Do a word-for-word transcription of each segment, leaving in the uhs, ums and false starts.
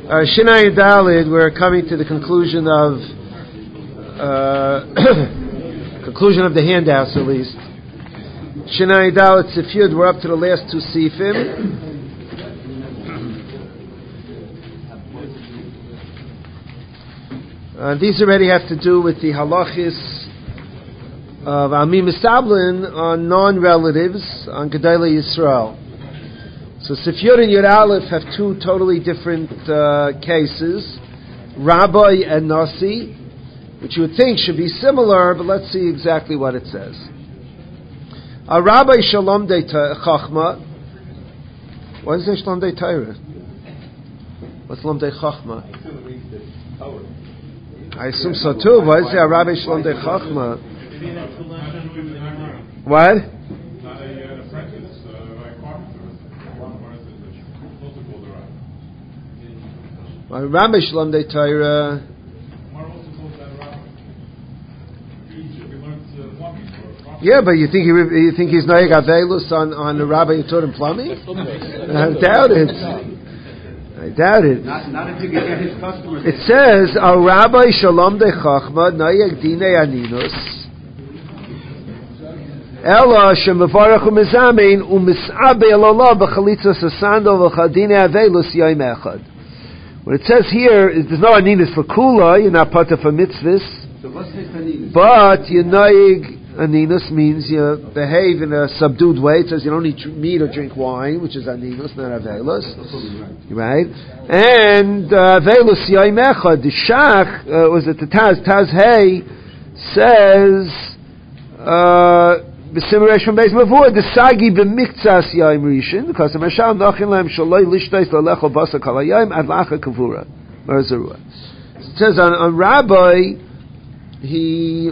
Uh, Shinai and Dalid, we're coming to the conclusion of uh, conclusion of the handouts, at least. Shinai and Dalid Sifyud, we're up to the last two Sifim. Uh, these already have to do with the halachis of Ami Misablin on non-relatives, on Gedolei Yisrael. So Sifyud and Yud Aleph have two totally different uh, cases, Rabbi and Nasi, which you would think should be similar, but let's see exactly what it says. A Rabbi Shalom de Chachma. Why does it say Shalom de Torah? What's Shalom de Chachma? I assume so too. Why does it say a Rabbi Shalom de Chachma? What? Rabbi Shalom de Torah. Yeah, but you think he you think he's Noyeg Avelus on on the Rabbi who taught him plumbing? I doubt it. I doubt it. Not, not if you can get his customers. It says a Rabbi Shalom de Chachma Noyeg Dine Aninus. Ela shemavarach u'mizamin u'mis'abe elolah b'chalitza sasando v'chadine Avelus yoyim echad. What it says here is there's no aninus for kula, you're not part of a mitzvah. So what's his aninus? But you noig aninus means you behave in a subdued way. It says you don't eat meat or drink wine, which is aninus, not avelus. Right? And avelus yoyim echad. The Shach, uh, was it the Taz? Taz Hey says, uh, B'simresh from Beis Mavur, the Sagi b'miktsas yaim rishin, because the Mashal nachin lahem shaloi lishtais lalecho basa kala yaim ad lacha kavura. It says on, on Rabbi, he,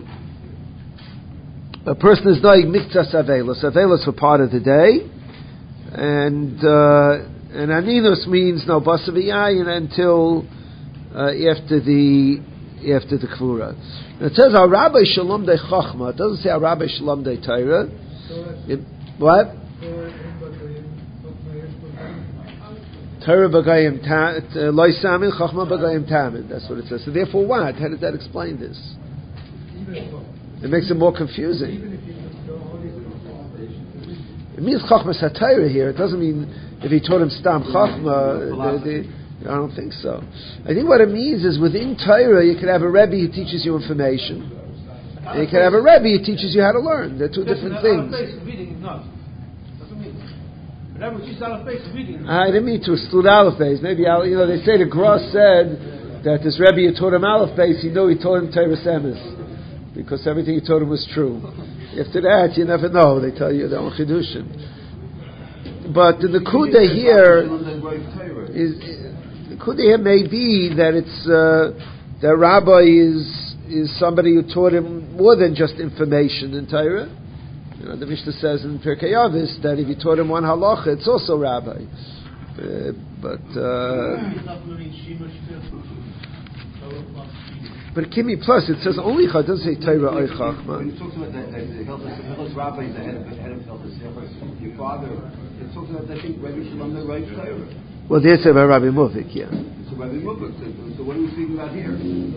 a person is noig miktsas avelos. Avelos for part of the day, and uh, and aninus means no basa v'yayin until uh, after the after the kavura. It says our Rabbi Shalom de Chachma. It doesn't say our Rabbi Shalom de Torah. What? Torah b'gayim tamid, loy samin Chachma b'gayim tamid. That's what it says. So therefore, what? How does that explain this? It makes it more confusing. It means Chachma Satira here. It doesn't mean if he taught him Stam Chachma. The, the, I don't think so. I think what it means is within Torah you can have a Rebbe who teaches you information, and you can have a Rebbe who teaches you how to learn. They're two different things. I didn't mean to exclude Aleph Beis. Maybe you know they say the Gross said that this Rebbe who taught him Aleph Beis, he knew he taught him Torah Semes because everything he taught him was true. After that, you never know. They tell you their own chidushim. But the Kuda here is. Could it may be that it's uh, the rabbi is is somebody who taught him more than just information in Torah. You know, the Mishnah says in Pirkei Avos that if he taught him one halacha, it's also rabbi. Uh, but uh, but Kimi plus it says only Chad, doesn't say Torah or Chachma. When it talks about the Hilchos Rabbi is the head of the head of Hilchos your father, it talks about I think Rabbi Shalom the right Torah. Well, they say about Rabbi Muvik, yeah. So Rabbi Muvik. So, so what are we speaking about here?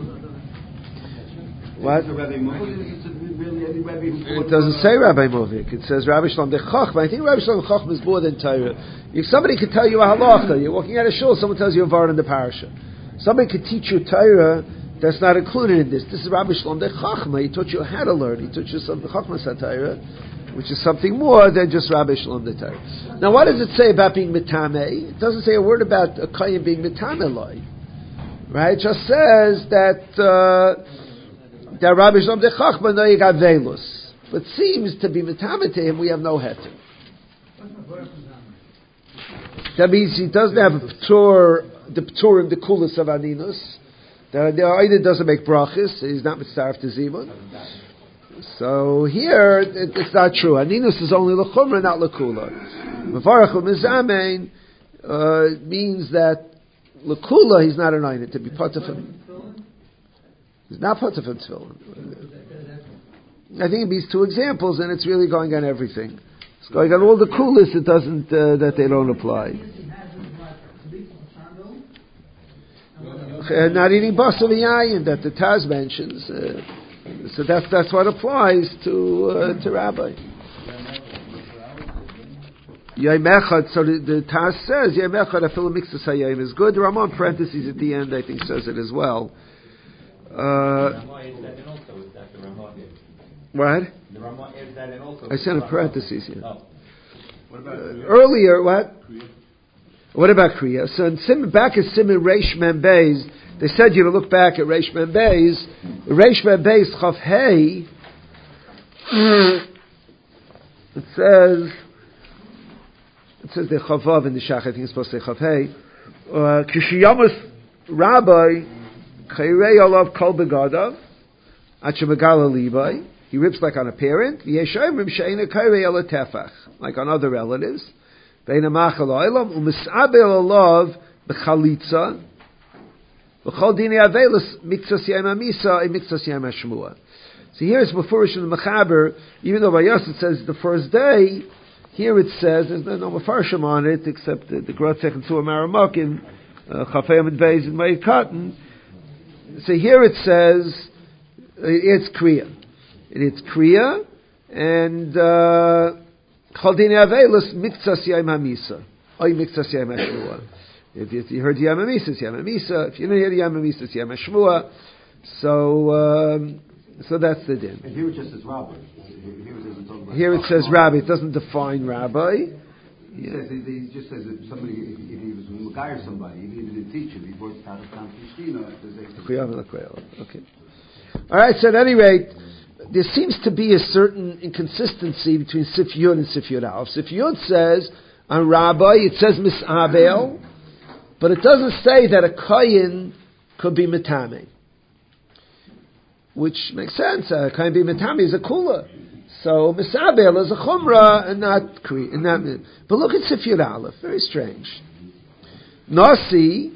What? Is it Rabbi Muvik? Is it really any Rabbi who it doesn't say Rabbi Muvik. It says Rabbi Shalom de Chachma. I think Rabbi Shalom de Chachma is more than Torah. If somebody could tell you a halacha, you're walking out of shul, someone tells you a var in the parasha. Somebody could teach you Torah that's not included in this. This is Rabbi Shalom de Chachma. He taught you how to learn. He taught you something Chachma Satira, which is something more than just Rabbi Shalom de Torah. Now, what does it say about being mitameh? It doesn't say a word about a kohen being mitameh loy, right? It just says that uh, that Rabbi Shalom de Chachma noyeg avelus, but seems to be mitameh to him. We have no heter. That means he doesn't have a p'tur, the p'tur in the kulas of aninus. The, the either doesn't make brachas. He's not mitzaref to zimun. So here it, it's not true. Aninus is only l'chumra, not l'kula. Mevarach u'mizamein uh, means that l'kula he's not an ayinit to be part of him. He's not part of him tefillin. I think it means two examples, and it's really going on everything. It's going on all the kulas. It doesn't uh, that they don't apply. uh, not eating basar v'yayin that the Taz mentions. Uh, so that's that's what applies to uh, to Rabbi. Yom Echad. So the, the Taz says Yom Echad afilu mixus hayom is good. The Ramah parentheses at the end I think says it as well. Uh, what? The Ramah adds that in also. I said in parentheses here. Oh. What about Uh, earlier, what? Kriya? What about Kriya? So in Sim, back at Simon Reish Mem Beis, they said you to look back at Reish Mem Beis. Reish Mem Beis Chav Hey. It says. It says the Chavav in the Shach. I think it's supposed to say Chav Hey. Kishiyamus Rabbi Chayrei Olav Kol Begadav Achemagala Libai. He rips like on a parent. Like on other relatives. See, here it's Mefurish in the Mechaber, even though by Yos it says the first day, here it says, there's no Mefarshim on it, except the, the Grotzech and Suam Aramokim, Chafayim and Beis and Meir Cotton. So here it says, it's Kriya. It's Kriya, and Chaldini Avelis Miktsas Yom HaMisa, Oy Miktsas Yom HaShmua. If you heard Yom HaMisa, it's Yom HaMisa. If you didn't hear Yom HaMisa, it's Yom HaShmua. So, um, so that's the din. And here it just says Rabbi. Here it doesn't talk about. Here it says Rabbi. It doesn't define Rabbi. It says, it, it just says that somebody, if, if he was a guy or somebody, even if he didn't teach him, he brought it out of town to Okay. All right. So at any rate, there seems to be a certain inconsistency between Sif Yud and Sif Yud Aleph. Sif Yud says on Rabbi, it says Misabel, but it doesn't say that a Kayin could be Mitame, which makes sense. A Kayin be Mitame is a Kula, so Misabel is a Chumrah and not Kri, and not. But look at Sif Yud Aleph, very strange. Nasi.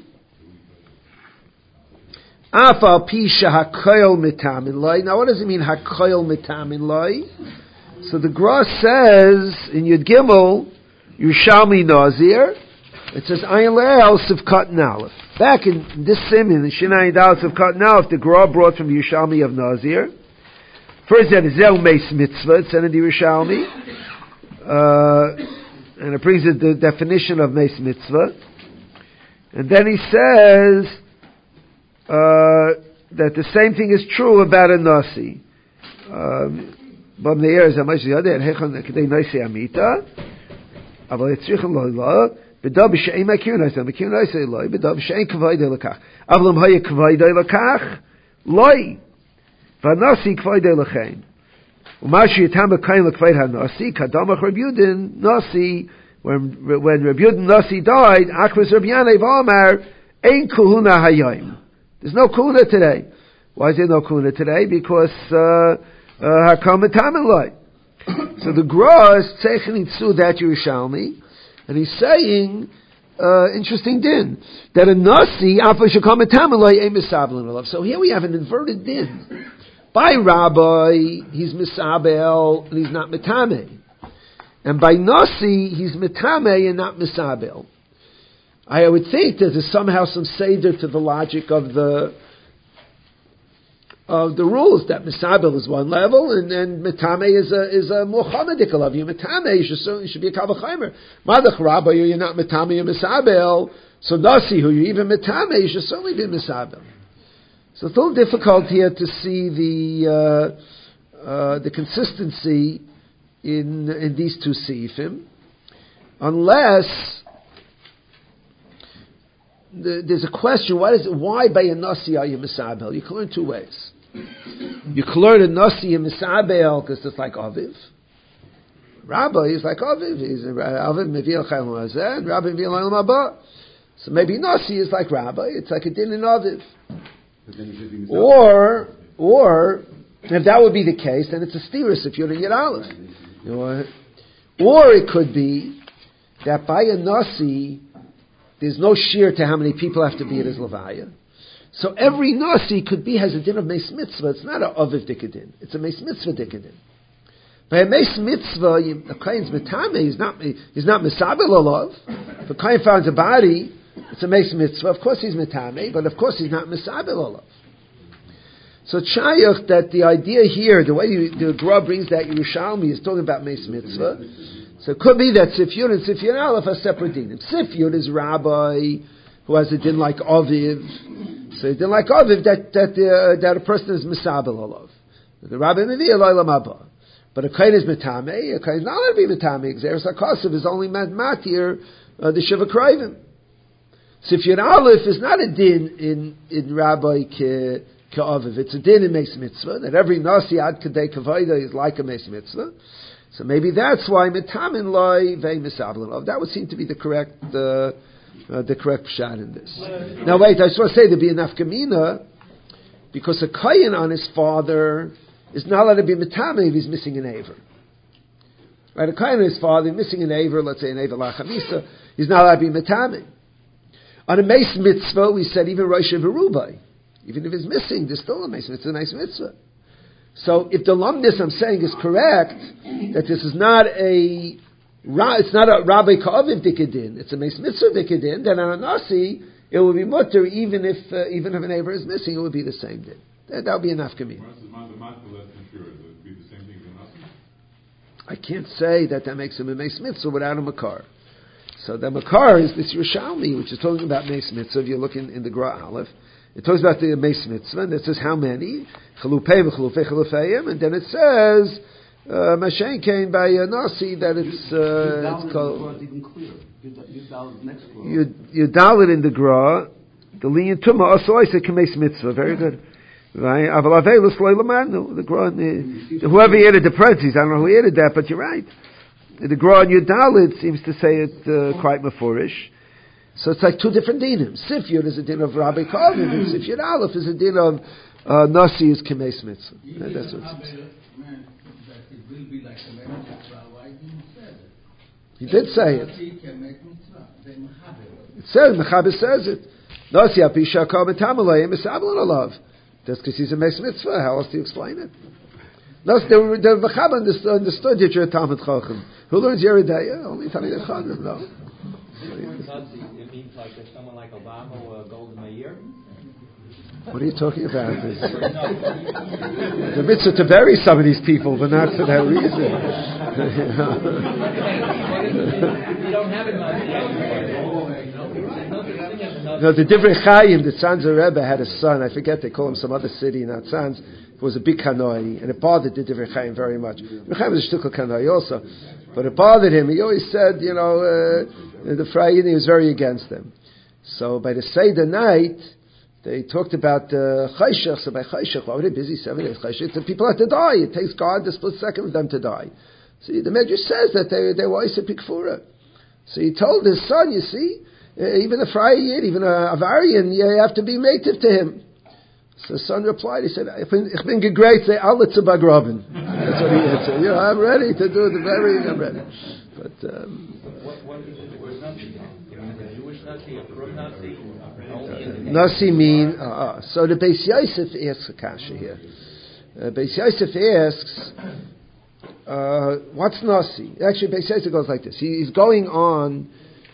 Afal pisha hakoil mitamin loy. Now, what does it mean hakoil mitamin loy? So the Gra says in Yud Gimel, Yerushalmi Nazir. It says Ayin Le'el Sivkat Nalef. Back in this siman, the Shinai Dal Sivkat Nalef, the Gra brought from Yerushalmi of Nazir. First, that is Zel Meis Mitzvah. It's in the Yerushalmi, uh, and it brings it the definition of Meis Mitzvah. And then he says. Uh, that the same thing is true about a nasi. But the air is a much the other. Hechon kedei nasi amita. Aval yitzrichon lo lo. B'dav b'shein makir nasi. Makir nasi lo. B'dav b'shein k'vayde lekach. Avlam haya k'vayde lekach. Loi. V'nasi k'vayde lechein. U'mashi yitam b'kain lekvayde ha-nasi. Kadamach Reb Yudin nasi. When when Reb Yudin nasi died, Achmas Reb Yanai v'amar ein kuhuna hayayim. There's no kuna today. Why is there no kuna today? Because hakam etameloi. So the Gra is tzeichin itzu that Yerushalmi, and he's saying uh, interesting din that a nasi afa shakam etameloi ein misabel alav. So here we have an inverted din. By Rabbi, he's misabel and he's not mitame, and by nasi he's mitame and not misabel. I would think that there's somehow some seder to the logic of the of the rules that misabel is one level and then mitame is a is a muhammadic of you. Mitame you should certainly should be a kavachaymer. Madach Rabbi, you're not mitame, you're misabel. So nasi, who you even mitame, you should certainly be misabel. So it's a little difficult here to see the uh, uh, the consistency in in these two seifim, unless. The, there's a question, why, is it, why by a nasi are you misabel? You can learn two ways. You can learn a nasi and misabel because it's like aviv. Rabbi is like aviv. He's aviv mevil chayil mazeh and Rabbi mevil chayil mabah. So maybe nasi is like Rabbi. It's like a din in aviv. Or, or, if that would be the case, then it's a stirus if you're in Yud Aleph. You know, or it could be that by a nasi, there's no shear to how many people have to be at his levaya. So every nasi could be, has a din of meis mitzvah. It's not a aviv dikadin. It's a meis mitzvah dikadin. By a meis mitzvah, a kain's mitame, he's not, he's not misabel alav. If a kain finds a body, It's a Meis Mitzvah. Of course he's Metame, but of course he's not Misabel Olav. So Chayach, that the idea here, the way you, the Gra brings that Yerushalmi is talking about Meis Mitzvah. So it could be that Sifyud and Sifyud Aleph are separate dinim. Sifyud is rabbi who has a din like Aviv. So a din like Aviv that that uh, that a person is Misabel Olav. The rabbi Mevi Eloy Lamaba. But a Kain is Metame, a Kain is not allowed to be Metame. Xeris HaKasav is only Matir, uh, the Shiva Krivim. Sifyud Aleph is not a din in, in Rabbi Ke, Ke'aviv. It's a din in Meis Mitzvah, that every Nasi Ad Kadei Kavayda is like a Meis Mitzvah. So maybe that's why Metamin Loi Vei Misabel. That would seem to be the correct, uh, uh, the correct pshat in this. Now wait, I just want to say there'd be an Afkamina, because a Kayin on his father is not allowed to be Metame if he's missing an Aver. Right, a Kayin on his father, missing an Aver, let's say an Aver Lachamisa, he's not allowed to be Metame. On a Meis Mitzvah, we said even Rosh Verubai. Even if it's missing, there's still a Meis Mitzvah, a Meis Mitzvah. So if the lumnus I'm saying is correct, that this is not a, it's not a Rabbi Ka'aviv Dikadin, it's a Meis Mitzvah Dikadin, then on a Nasi, it will be mutter even if, uh, even if an Aver is missing, it would be the same din. That would be enough Kamim. I can't say that that makes him a Meis Mitzvah without a Makar. So the Makar is this Yerushalmi, which is talking about Meis Mitzvah. If you look in, in the Gra Aleph, it talks about the Meis Mitzvah, and it says how many, Chalupei v'chalupei chalupeiim, and then it says, uh, Mashen came by a Nasi, that it's, uh, it's called, you dalit in the Gra, the Liyan Tumah, also I say Meis Mitzvah, very good. Right? The Gra, whoever added the parentheses, I don't know who added that, but you're right. The Gra and Yudalit seems to say it uh, quite mafurish. So it's like two different dinim. Sifyud is a din of Rabbi Kavim, and Sifyud Aleph is a din of uh, Nasi is Kemeis Mitzvah. And that's what it says. He did say it. It says, Mechaber says it. Nasi apisha kametamaleim esablan alav. That's because he's a Meis Mitzvah. How else do you explain it? No, the the Mechaber understood, understood that you're a Talmud Chacham. Who learns Yeridaya? Only Talmud Chacham. No. It means like if someone like Obama or Golda Meir. What are you talking about? The mitzvah to bury some of these people, but not for that reason. You don't have it. No, the Divrei Chaim, the Tzanzer Rebbe had a son. I forget they call him some other city, not Tzanz. It was a big kanoi, and it bothered the Divrei Chaim very much. Divrei Chaim was a shtukal kanoi also, but it bothered him. He always said, you know, uh, the Frayini, he was very against them. So by the Seder night, they talked about uh, Chayshach. So by Chayshach, why were they busy seven days? Chayshach, the people have to die. It takes God the split second for them to die. See, the Medrash says that they they were Isa Pikfura. So he told his son, you see, uh, even a Frayid, even a Avarian, you have to be native to him. So the son replied, he said, Ich bin, ich bin gegreit, say, alle zu begraben. That's what he answered. You know, I'm ready to do the very, I'm ready. But, um... What, what is the word Nazi? A Jewish Nazi, a pro Nazi? Uh, Nasi mean, uh, uh, so the Beis Yosef asks a kasha here. Uh, Beis Yosef asks, uh, what's Nasi? Actually, Beis Yosef goes like this. He, he's going on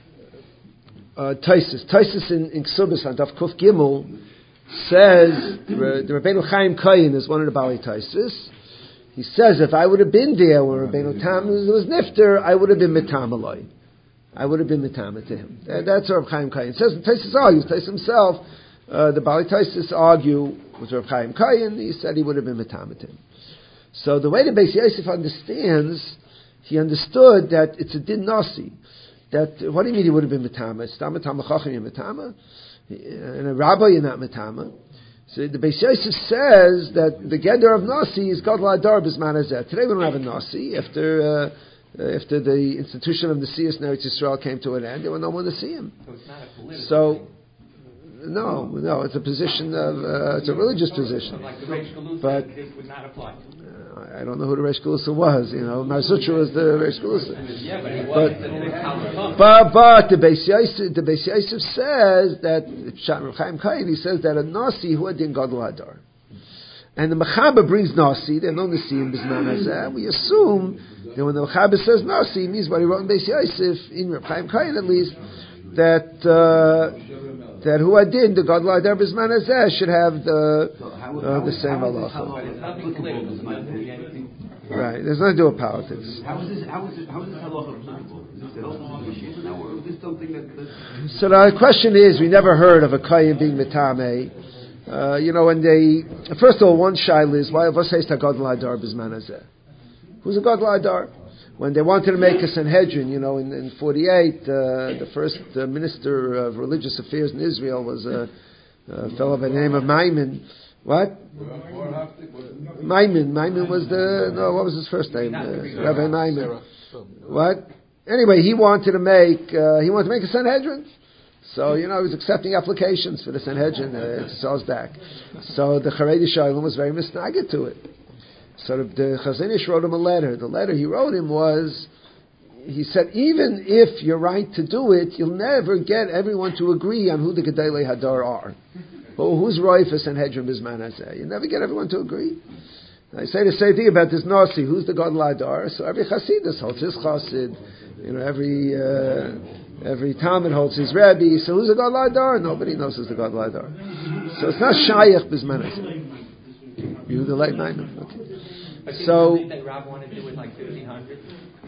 uh, Taisus. Taisus in, in Ksubis on Daf Kuf Gimel says, the Rabbeinu Chaim Kayin is one of the Bali Taisus. He says, if I would have been there when Rabbeinu Tam was Nifter, I would have been Metamaloi. I would have been Metama to him. That's Rav Chaim Kayin. It says, Taisus argues, Taisus himself, uh, the Bali Taisus argue with Rav Chaim Kayin, he said he would have been Metama to him. So the way the Beis Yosef understands, he understood that it's a din nasi. That, what do you mean he would have been Metama? It's not Metama Chachim, you're Metama. And a rabbi, you're not Metama. So the Beis Yosef says that the geder of nasi is Gadol Adar B'zman Hazeh. Today we don't have a nasi. After, uh, after the institution of the Siyas in Eretz Yisrael came to an end, there was no one to see him. So it's not a political So, thing. no, no, it's a position of, uh, it's a religious position. Like the Reish Galusa, But, this would not apply. Uh, I don't know who the Reish Galusa was, you know, Mar Zutra was the Reish Galusa. Yeah, but he was. But, but, but the Beis Yosef, the Beis Yosef says that, Rav Chaim Kayin, he says that a Nasi hu adin Gadol Hadar. And the Mechaber brings Nasi, they're known to see in Bisman Hazeh. We assume that when the Mechaber says Nasi, it means what he wrote in Beis Yosef, in Rav Chaim Kayin at least, that uh, that who I did the Gadol Hadar B'Zman Hazeh should have the uh, the same halacha. Right, there's nothing to do with politics. How is this? How is this? How is this halacha applicable? Is this the halacha issue? Now, is this something that? So the question is, we never heard of a kohen being metame. Uh, you know, when they first of all, one shaila is why what says to Gadol Hadar B'Zman Hazeh? Who's a Gadol Hadar? When they wanted to make a Sanhedrin, you know, in, in forty-eight, uh, the first uh, minister of religious affairs in Israel was a, a fellow by the name of Maimon. What? Maimon. Maimon was the, no, what was his first name? Uh, Rabbi Maimon. What? Anyway, he wanted to make, uh, he wanted to make a Sanhedrin. So, you know, he was accepting applications for the Sanhedrin uh, to sell back. So the Haredi Shalom was very misnaged to it. So the, the Chazon Ish wrote him a letter. The letter he wrote him was, he said, even if you're right to do it, you'll never get everyone to agree on who the Gedolei Hadar are. Well, who's Roifus and Hedron B'Zman Hazeh? You never get everyone to agree. I say the same thing about this Nasi. Who's the Gadol Hadar? So every Chasidus holds his Chasid. You know, every uh, every Talmud holds his Rebbe. So who's the Gadol Hadar? Nobody knows who's the Gadol Hadar. So it's not Shayach B'Zman Hazeh. You the late Maimon. Okay. So that Rav wanted to do it like fifteen hundred.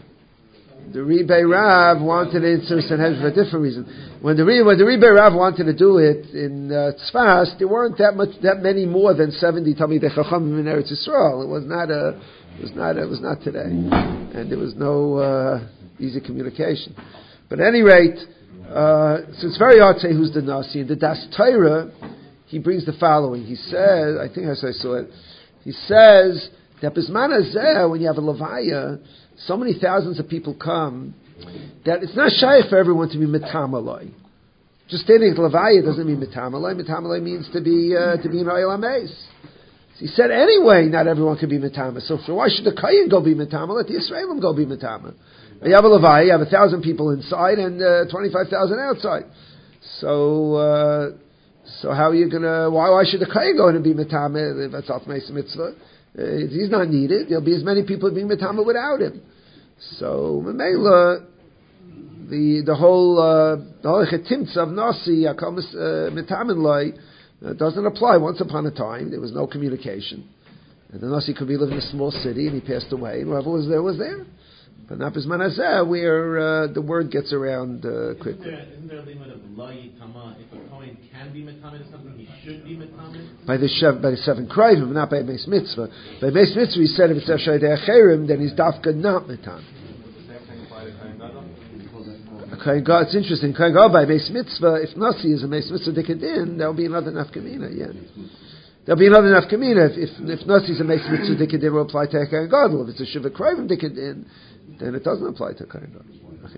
The Rebbe Rav wanted it to Sanhedrin for a different reason. When the when the Rebbe Rav wanted to do it in uh, Tzfas, there weren't that much, that many more than seventy Talmidei Chachamim in Eretz Yisrael. It was not a, it was not, it was not today, and there was no uh, easy communication. But at any rate, uh, so it's very hard to say who's the Nasi. In the Das Torah, he brings the following. He says, I think as I saw it, he says that B'Zman Hazeh, when you have a Levaya, so many thousands of people come that it's not shy for everyone to be metamaloi. Just standing at Levaya doesn't mean metamaloi. Metamaloi means to be uh, to be in Oyel HaMeis. So he said anyway, not everyone can be metama. So for why should the Kayin go be metama? Let the Yisraelim go be metama. You have a Levaya, you have a thousand people inside and uh, twenty-five thousand outside. So uh, so how are you gonna? Why why should the Kayin go in and be metama? That's Alf Meis Mitzvah. Uh, he's not needed. There'll be as many people being metama without him. So Memela, the the whole uh, the whole chetimtza of Nasi Akamis metamin loy doesn't apply. Once upon a time, there was no communication, and the Nasi could be living in a small city, and he passed away, and whoever was there was there. But not B'Zman Hazeh, where uh, the word gets around uh, quickly. Isn't there, isn't there a limit of loy tama? If a kohen can be metamin, is something he should be metamin? By the shev, by the seven krivim, not by Meis Mitzvah. By Meis Mitzvah, he said if it's Eshay De'acherim, then he's dafka not metamin. Kohen God, it's interesting. Kohen God by Meis Mitzvah, if Nasi is a Meis Mitzvah Dikadin, there'll be another nafkamina. Yeah, there'll be another nafkamina. If if, if Nasi is a Meis Mitzvah Dikadin, will apply to Kohen God. Well, if it's a Shiva Krivim Dikadin, then it doesn't apply to Kohen God.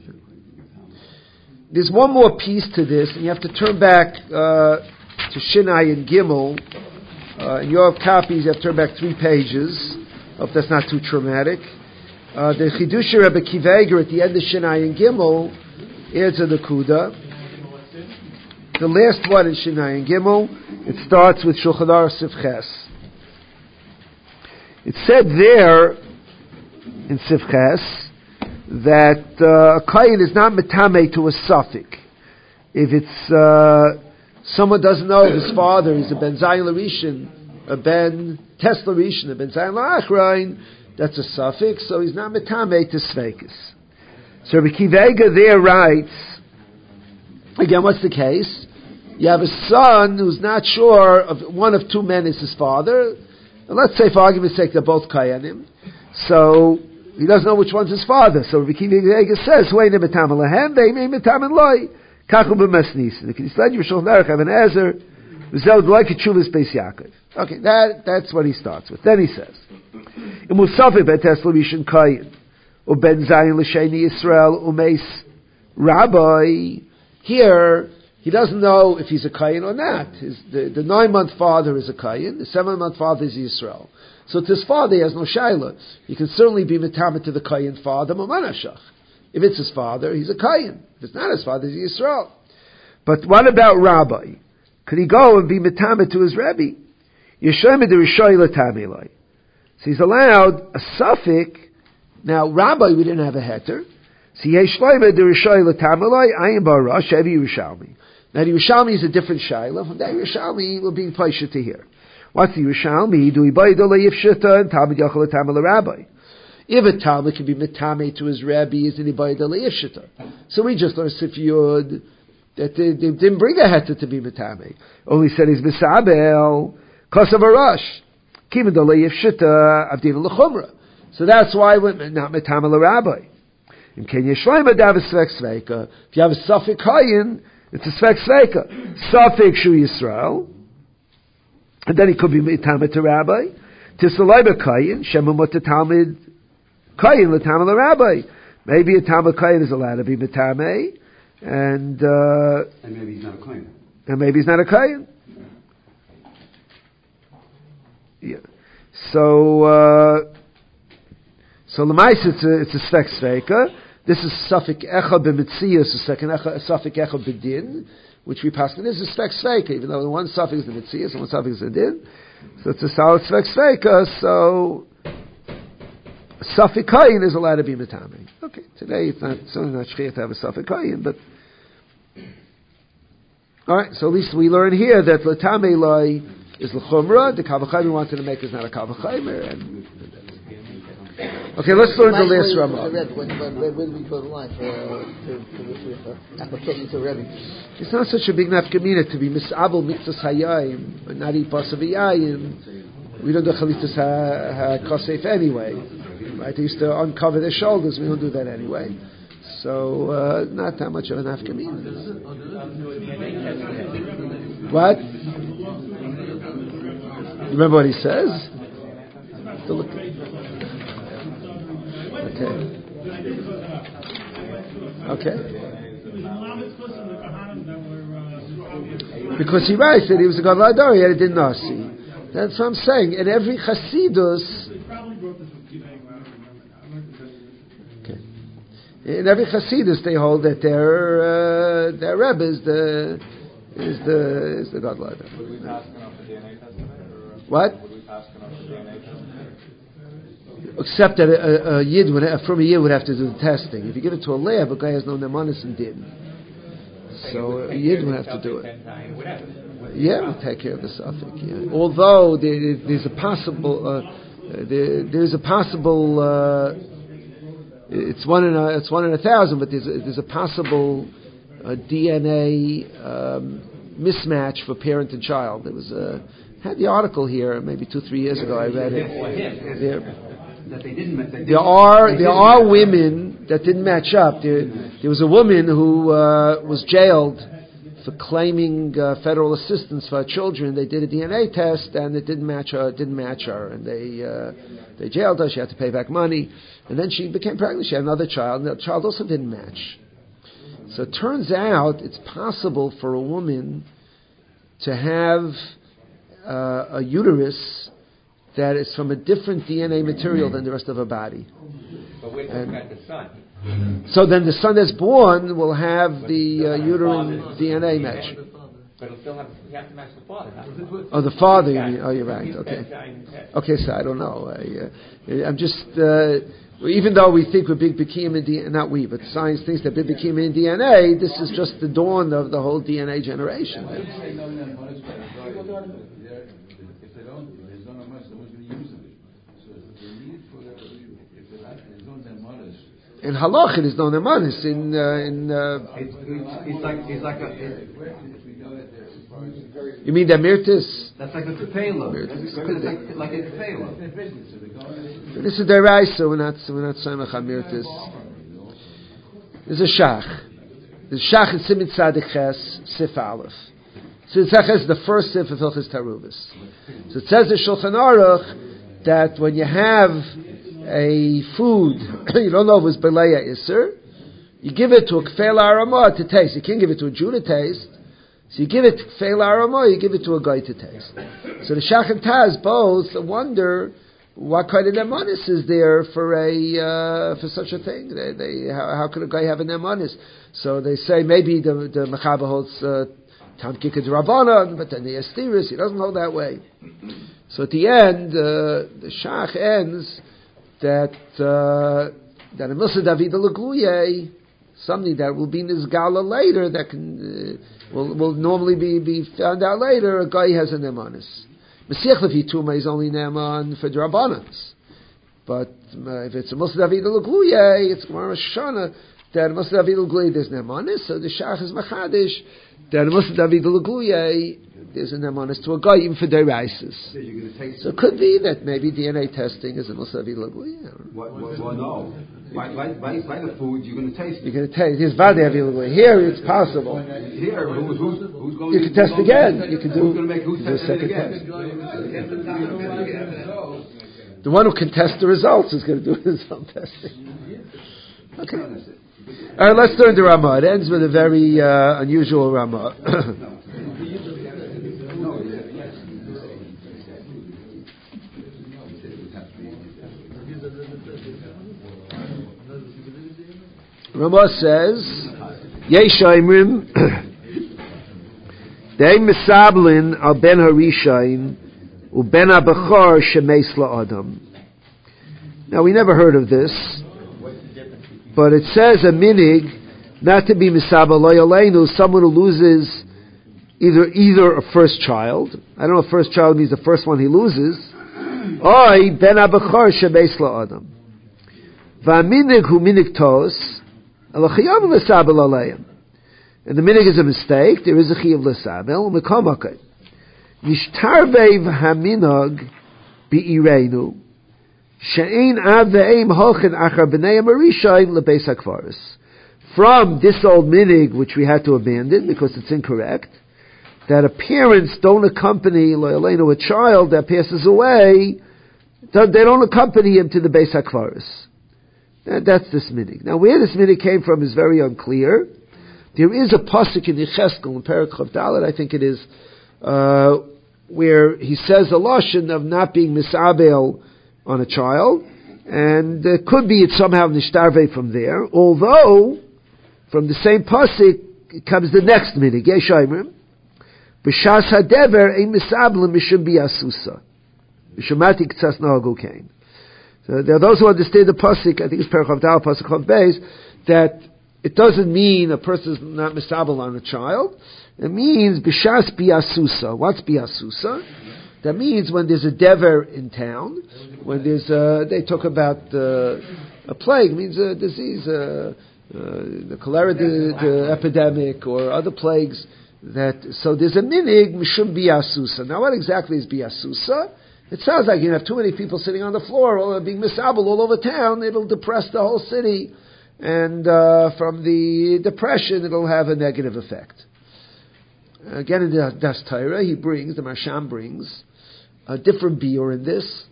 There's one more piece to this, and you have to turn back uh, to Shinai and Gimel. Uh, in your copies, you have to turn back three pages. Hope that's not too traumatic. Uh, the Chidush Rebbe Akiva Eiger at the end of Shinai and Gimel adds a Nakuda. The last one in Shinai and Gimel, it starts with Shulchan Aruch Sivches. It said there in Sivches that uh, a kohen is not metame to a suffix. If it's uh, someone doesn't know if his father is a ben zayin l'rishon, a ben tes l'rishon, a ben zayin l'achrain, that's a suffix, so he's not metame to sveikis. So Rabbi Akiva Eiger there writes, again, what's the case? You have a son who's not sure of one of two men is his father. And let's say, for argument's sake, they're both kohenim. So he doesn't know which one's his father. So Rabbi Akiva Eiger says, "Hu eina metamin lahem, ve'im metamin loy." Kachu b'mesnis. The Kislev Yishol Derech Even Ezer v'zel d'loy ketshuvas Beis Yaakov. Okay, that that's what he starts with. Then he says, "Imusafik betes l'rishon kohen uben zayin l'sheni Yisrael umeis rabbi." Here he doesn't know if he's a kohen or not. His, the, the nine-month father is a kohen. The seven-month father is Yisrael. So to his father, he has no shaila. He can certainly be metamet to the kohen father, mamanashach. If it's his father, he's a kohen. If it's not his father, he's Yisrael. But what about rabbi? Could he go and be metamet to his rabbi? Yeshem de rishoy l'tamiloi. So he's allowed a suffix. Now, rabbi, we didn't have a heter. See, Yeshloime the Rishoy Latamaloi, I am Bara, Shevi Yerushalmi. Now the Yerushalmi is a different Shaila. From that Yerushalmi will be pleasure to hear. What's the Yerushalmi? Do we buy the Yifshita and Talmud Yachal Tamal Rabbi? If a Talmud can be metame to his Rabbi, isn't he by the Yifshita? So we just learned Sif Yud that they, they didn't bring a heta to be metame. Only said he's Misabel, Kosav Arash. Kiva the Yifshita Avdina L'chumra. So that's why we're not metame Rabbi. In Kenya Shloima Davis Svek Sveika. If you have a Safik Hayin, it's a Svek Sveika. Safik Shu Yisrael. And then he could be Talmud to Rabbi. Tisalayba Kayin, Shemamut to Talmud Kayin, Latamud to Rabbi. Maybe a Talmud Kayin is allowed to be Mitame, and uh, and maybe he's not a Kayin. And maybe he's not a Kayin. Yeah. So, uh, so Lamais, it's a, it's a Svek Sveika. This is Safik Echa b'Mitzias, a second Safik Echa b'Din, which we pass. This is Svek Sveika, even though the one Safik is the Mitzias and one Safik is the Din. So it's a solid Svek Sveika, so Safik Kayin is allowed to be Mitame. Okay, today it's not, certainly not Shchiyah to have a Safik Kayin, but alright, so at least we learn here that Latame Lai is L'chumra, the Kavachayim we wanted to make is not a Kavachayim, and okay, let's learn the last Ramah. Where do we draw the line for, uh, to, to this uh, application to Rebbe? It's not such a big nafkamina to be misabel mitzvahs hayayim, but not eat pasav yayim. We don't do chalitas ha-kosef anyway. Right? They used to uncover their shoulders. We don't do that anyway. So, uh, not that much of a nafkamina. What? Remember what he says? To look. Okay. Okay. Because he writes that he was a Gadol Hador, he had a Din Nasi. That's what I'm saying. In every Chasidus, okay. In every Chasidus, they hold that their uh, their Rebbe is the is the is the Gadol Hador. What? Except that a, a, a yid would have, from a yid would have to do the testing. If you give it to a lab, a guy has no nemanis and din. So a yid would have to do it. Yeah, we'll take care of the suffix. Yeah. Although there, there's a possible, uh, there, there's a possible. Uh, it's one in a, it's one in a thousand, but there's a, there's a possible uh, D N A um, mismatch for parent and child. There was a had the article here maybe two three years ago. I read it. There, That they didn't, that there are there are women that didn't match up. There, there was a woman who uh, was jailed for claiming uh, federal assistance for her children. They did a D N A test and it didn't match her. It didn't match her, and they uh, they jailed her. She had to pay back money, and then she became pregnant. She had another child, and the child also didn't match. So it turns out it's possible for a woman to have uh, a uterus that is from a different D N A material than the rest of her body. But we're talking about the son. So then the son that's born will have the uh, uterine D N A match. But it'll still have, you have to match the father. Oh, the father, you mean? Oh, you're right. Okay. Okay, so I don't know. I, uh, I'm just, uh, even though we think we're big Bekim in D N A, not we, but science thinks that big Bekim in D N A, this is just the dawn of the whole D N A generation. In halach, it is no nemanis. In uh, in uh, it's, it's, it's like it's like a. It, you mean that mirtis? That's like a kefela. That's like, like a kefela. This is deraisa. We're not we're not saying a mirtis. There's a shach. The shach is Simin Tzadik Ches Sif Aleph. Simin Tzadik Ches is the first sif of Hilchos Taruvos. So it says in Shulchan Aruch that when you have a food, you don't know if it's Beleya Isser, you give it to a Kfeil Aramah to taste. You can't give it to a Jew to taste. So you give it to Kfeil Aramah, you give it to a guy to taste. So the Shach and Taz both wonder what kind of nemanis is there for a uh, for such a thing. They, they, how, how could a guy have a nemanis? So they say maybe the the Mechaber holds Tam Kikad Rabbanan, but then the Estiris, he doesn't hold that way. So at the end, uh, the Shach ends that uh, that a Musa David Laguye, something that will be Nizgala later, that can uh, will will normally be, be found out later, a guy has an Nemanis. Mesiach Lefi Tuma is only Neman for Drabanans. But uh, if it's a Musa David Laguye, it's Gemara Shana, that a Musa David Laguye there's Nemanis, so the Shach is Machadish, that a Musa David Laguye, there's a Nemanis to a guy even for Deraisis. So it could be that maybe D N A testing is a Musa David Laguye. Well, well, well, no. By, by, by, by the food, you're going to taste it. You're going to taste. Here's Vadi David Laguye. Here it's possible. Here, who's, who's, who's going You to can test again. You can do, who's going to make who's do a testing second it test. again? The one who can test the results is going to do his own testing. Okay. All right, let's turn to Ramah. It ends with a very uh, unusual Ramah. Ramah says, Yesh Imrim, Dei Misablin al Ben Harishain u Ben Abachar Shemeis LaAdam. Now we never heard of this, but it says a minig not to be Misabel Lo Yaleinu, someone who loses either either a first child. I don't know if first child means the first one he loses. Oy Ben Abachar Shemeis LaAdam. Va'minig hu minig tos. And the minig is a mistake. There is a chiyav l'sabel. Mekamakay. Nishtarvev haminog bi'ireinu. She'ein av ve'eim hochen achar b'nei amarishayin lebeis hakvaris. From this old minig, which we had to abandon because it's incorrect, that a parents don't accompany lo'aleinu a child that passes away. They don't accompany him to the beis hakvaris. That's this minig. Now, where this minig came from is very unclear. There is a pasuk in Yecheskel in Perek Chav Dalet, I think it is, uh, where he says a lashon of not being misabel on a child, and it could be it's somehow nishtarve from there. Although from the same pasuk comes the next minig. Yeshayimrim, b'shas hadever ein misabel mishum biasusa, b'shomati k'tzas nahagu kain. So there are those who understand the pasuk. I think it's Perek Chav Dalet, pasuk Chav Beis, that it doesn't mean a person is not misabel on a child. It means b'shas biasusa. What's biasusa? That means when there's a dever in town, when there's a, they talk about uh, a plague, it means a disease, uh, uh, the cholera the, the epidemic or other plagues. That so there's a minig mishum biasusa. Now, what exactly is biasusa? It sounds like you have too many people sitting on the floor, all being misabel all over town. It'll depress the whole city, and uh, from the depression, it'll have a negative effect. Again, in the Das Torah, he brings, the Marsham brings, a different biur in this.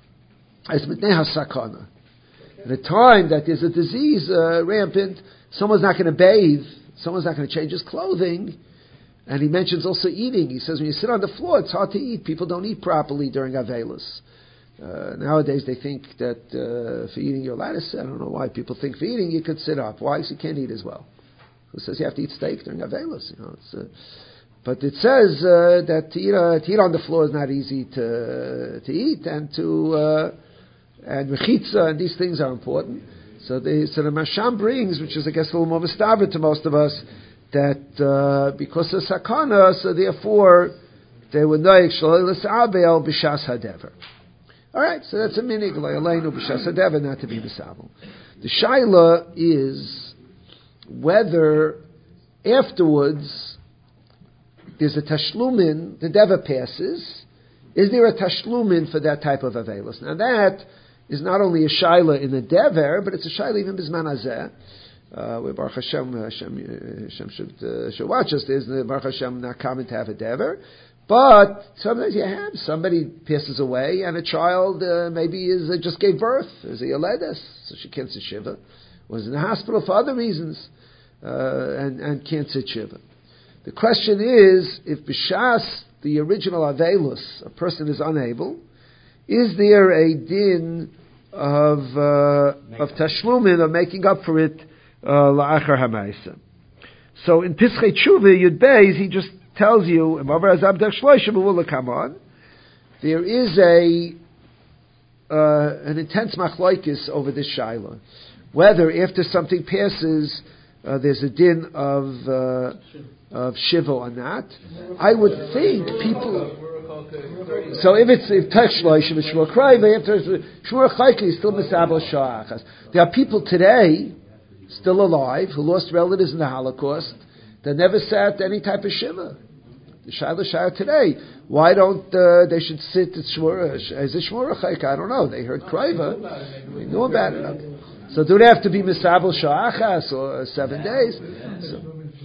As mitnei hasakana. At a time that there's a disease uh, rampant, someone's not going to bathe, someone's not going to change his clothing. And he mentions also eating. He says when you sit on the floor, it's hard to eat. People don't eat properly during Avelis. Uh, nowadays they think that uh, for eating your lattice, I don't know why people think for eating you could sit up. Why? Because you can't eat as well. Who says you have to eat steak during Avelis? You know, it's, uh, but it says uh, that to eat, uh, to eat on the floor is not easy to to eat, and to uh, and mechitza and these things are important. So, they, so the Masham brings, which is I guess a little more mistaber to most of us, that uh, because of sakana, so therefore they would noik shaloi l'sabel b'shas hadever. All right, so that's a minig l'aleinu b'shas hadever, not to be misabel. The shaila is whether afterwards there's a tashlumin, the deva passes. Is there a tashlumin for that type of avelos? Now that is not only a shaila in the dever, but it's a shaila even bisman hazeh. Uh, where Baruch Hashem, uh, Hashem, uh, Hashem should, uh, should watch us. There's the Baruch Hashem not common to have a dever, but sometimes you have somebody passes away and a child uh, maybe is uh, just gave birth, is a yoledes, so she can't sit shiva, was in the hospital for other reasons uh, and and can't sit shiva. The question is, if b'shas the original avelus, a person is unable, is there a din of uh, of tashlumin, of making up for it? La'achar ha'ma'isa. So in Pischei Tshuva Yud Beis, he just tells you, there is a uh, an intense machlokes over this shaila. whether after something passes, uh, there's a din of uh, of shiva or not. I would think people. So if it's if tech shloishim it's shmur krayva, after shmur chayka is still misabel sha'achas. There are people today still alive who lost relatives in the Holocaust that never sat any type of shiva. The Shaila Shah today. Why don't uh, they should sit at shmur? Is it shmur chayka? I don't know. They heard krayva. They knew about it. So do they have to be misabel sha'achas or seven days? So,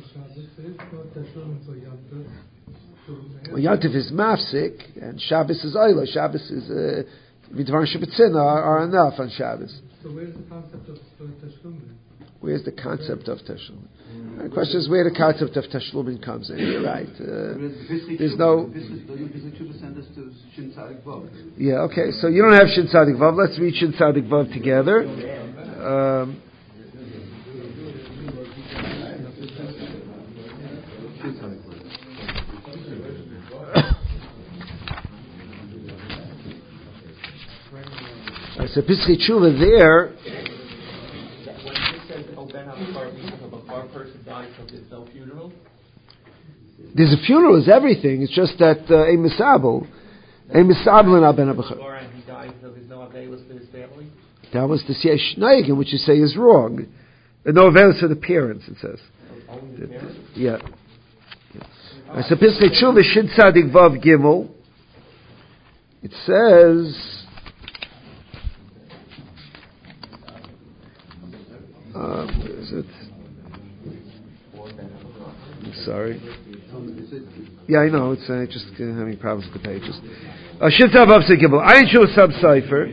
well, Yantiv is mafsik and Shabbos is oila. Shabbos is midvar shebetzina are, are enough on Shabbos. So where's the concept of tashlumin? Where's the concept of tashlumin? The question is where the concept of tashlumin comes in. You're right. Uh, there's no. Yeah. Okay. So you don't have Shin Tzadik Vav. Let's read Shin Tzadik Vav together. Um, So Pischei Tshuva there. When it says, "Oh, Ben HaBakar," means if a Bakar person dies, so there's no funeral. There's a funeral, is everything. It's just that a misabel, a misabel and Ben HaBakar. And he dies, so there's no availus for his family. That was the Siesh Naigin, which you say is wrong. No availus for the parents. It says. Only the parents. Yeah. yeah. So Pischei Tshuva Shin Tzadik Vav Gimel. It says. Um, where is it? I'm sorry. Yeah, I know. It's uh, just uh, having problems with the pages. Shitav of Sikibel. Ein Shu sub cipher.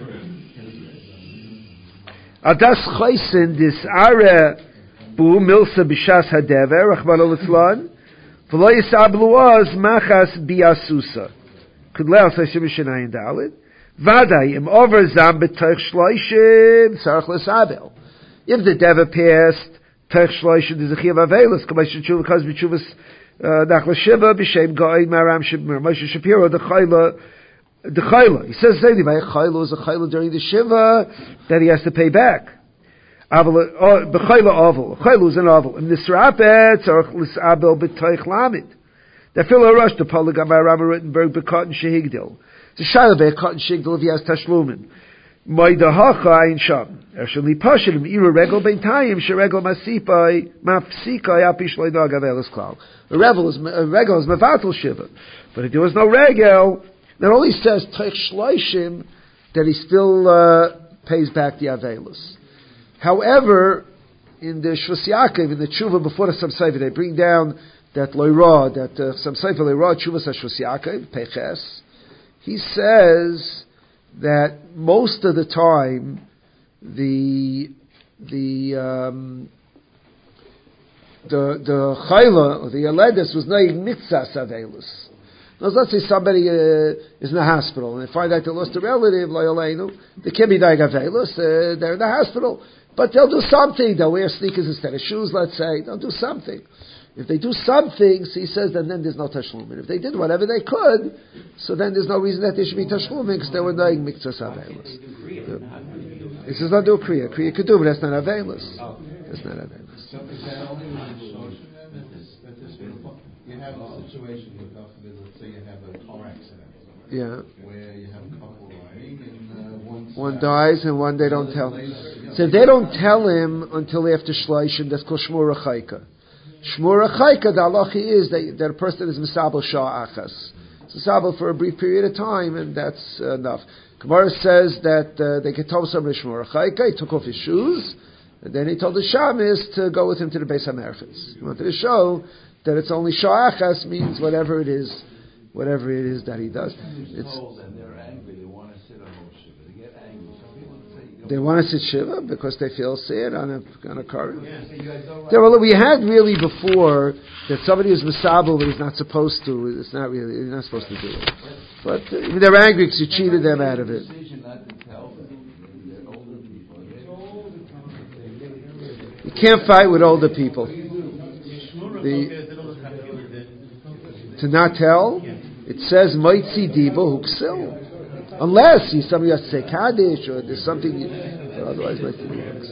Adas Chaysin dis Are Bu Milsa Bishas Hadever Rachman Olitzlan V'lo Yisablu Oz Machas Biasusa Kudleil Sashim Shinayin Dalit Vaday Im Over Zam B'Toich Shloishim Sarach L'Sabel. If the deva passed, Tech Shloishim is a chiyav avelis. K'may Shetshuva Kaz B'Tshuvas Nachla Shiva B'Shem Goy Maram Shibmer Moshe Shapiro the Chayla the Chayla. He says Zaydi by Chayla is a Chayla during the Shiva that he has to pay back. Aval B'Chayla Aval Chayla is an Aval. In Nisrapet Tzarich L'Sabel B'Toich Lamid. The Philo Rush the Polygon by Rabbi Rittenberg B'Kot and Shehigdil. It's a Shaila B'Kot and Shehigdil if he has Tashlumin. Moidahacha Ein Sham. Ershali Pashilim Ira Regel Beintayim Sheregel Masipai Mafsikai Apish Loidag Avelis Klal. A revel is a regel is Mevatel Shiva, but if there was no regel, then only says Tech Shloishim that he still uh, pays back the Avelis. However, in the Shvus Yaakov, in the Tshuva before the Samseifa, they bring down that Loira, that uh, Samseifa Loira Tshuva Shvus Yaakov Peches. He says that most of the time the the um, the the chayla or the yaledes was naig mitzas avelus. Now let's say somebody uh, is in the hospital and they find out they lost a relative, loyalenu, they can't be naig avelus. Uh, they're in the hospital, but they'll do something. They'll wear sneakers instead of shoes. Let's say they'll do something. If they do something, so he says, then, then there's no tashlumin. If they did whatever they could, so then there's no reason that they should be tashlumin because they were naig mitzas avelus. This is not do kriya. Kriya could do, but that's not avelus. That's not avelus. So is that only with shloshim then that this, that this, you have a situation with, let's say you have a car accident. Yeah. Where you have a couple riding and uh, one one dies and one they don't tell. So if they don't tell him until after shloshim, that's called shmur chayka. Shmur chayka, the halacha is that, that a person is misabel shah achas. It's misabel for a brief period of time, and that's uh, enough. Gemara says that uh, they could tell somebody shmur chayka. He took off his shoes, and then he told the shamis to go with him to the Beis HaMerchetz. He wanted to show that it's only shah achas means whatever it is, whatever it is that he does. It's, and they're angry. They want to sit on Rosh Shiva. They get angry. Some people say they want to sit shiva because they feel sad on a on a car. There, well, we had really before that somebody who's misabel but he's not supposed to. It's not really. You're not supposed to do it. But uh, they're angry because you cheated them out of it. You can't fight with older people. The, to not tell, it says Moitzi Diba Huksil. Unless you, somebody has to say Kaddish, or there's something, you, otherwise let's do the next.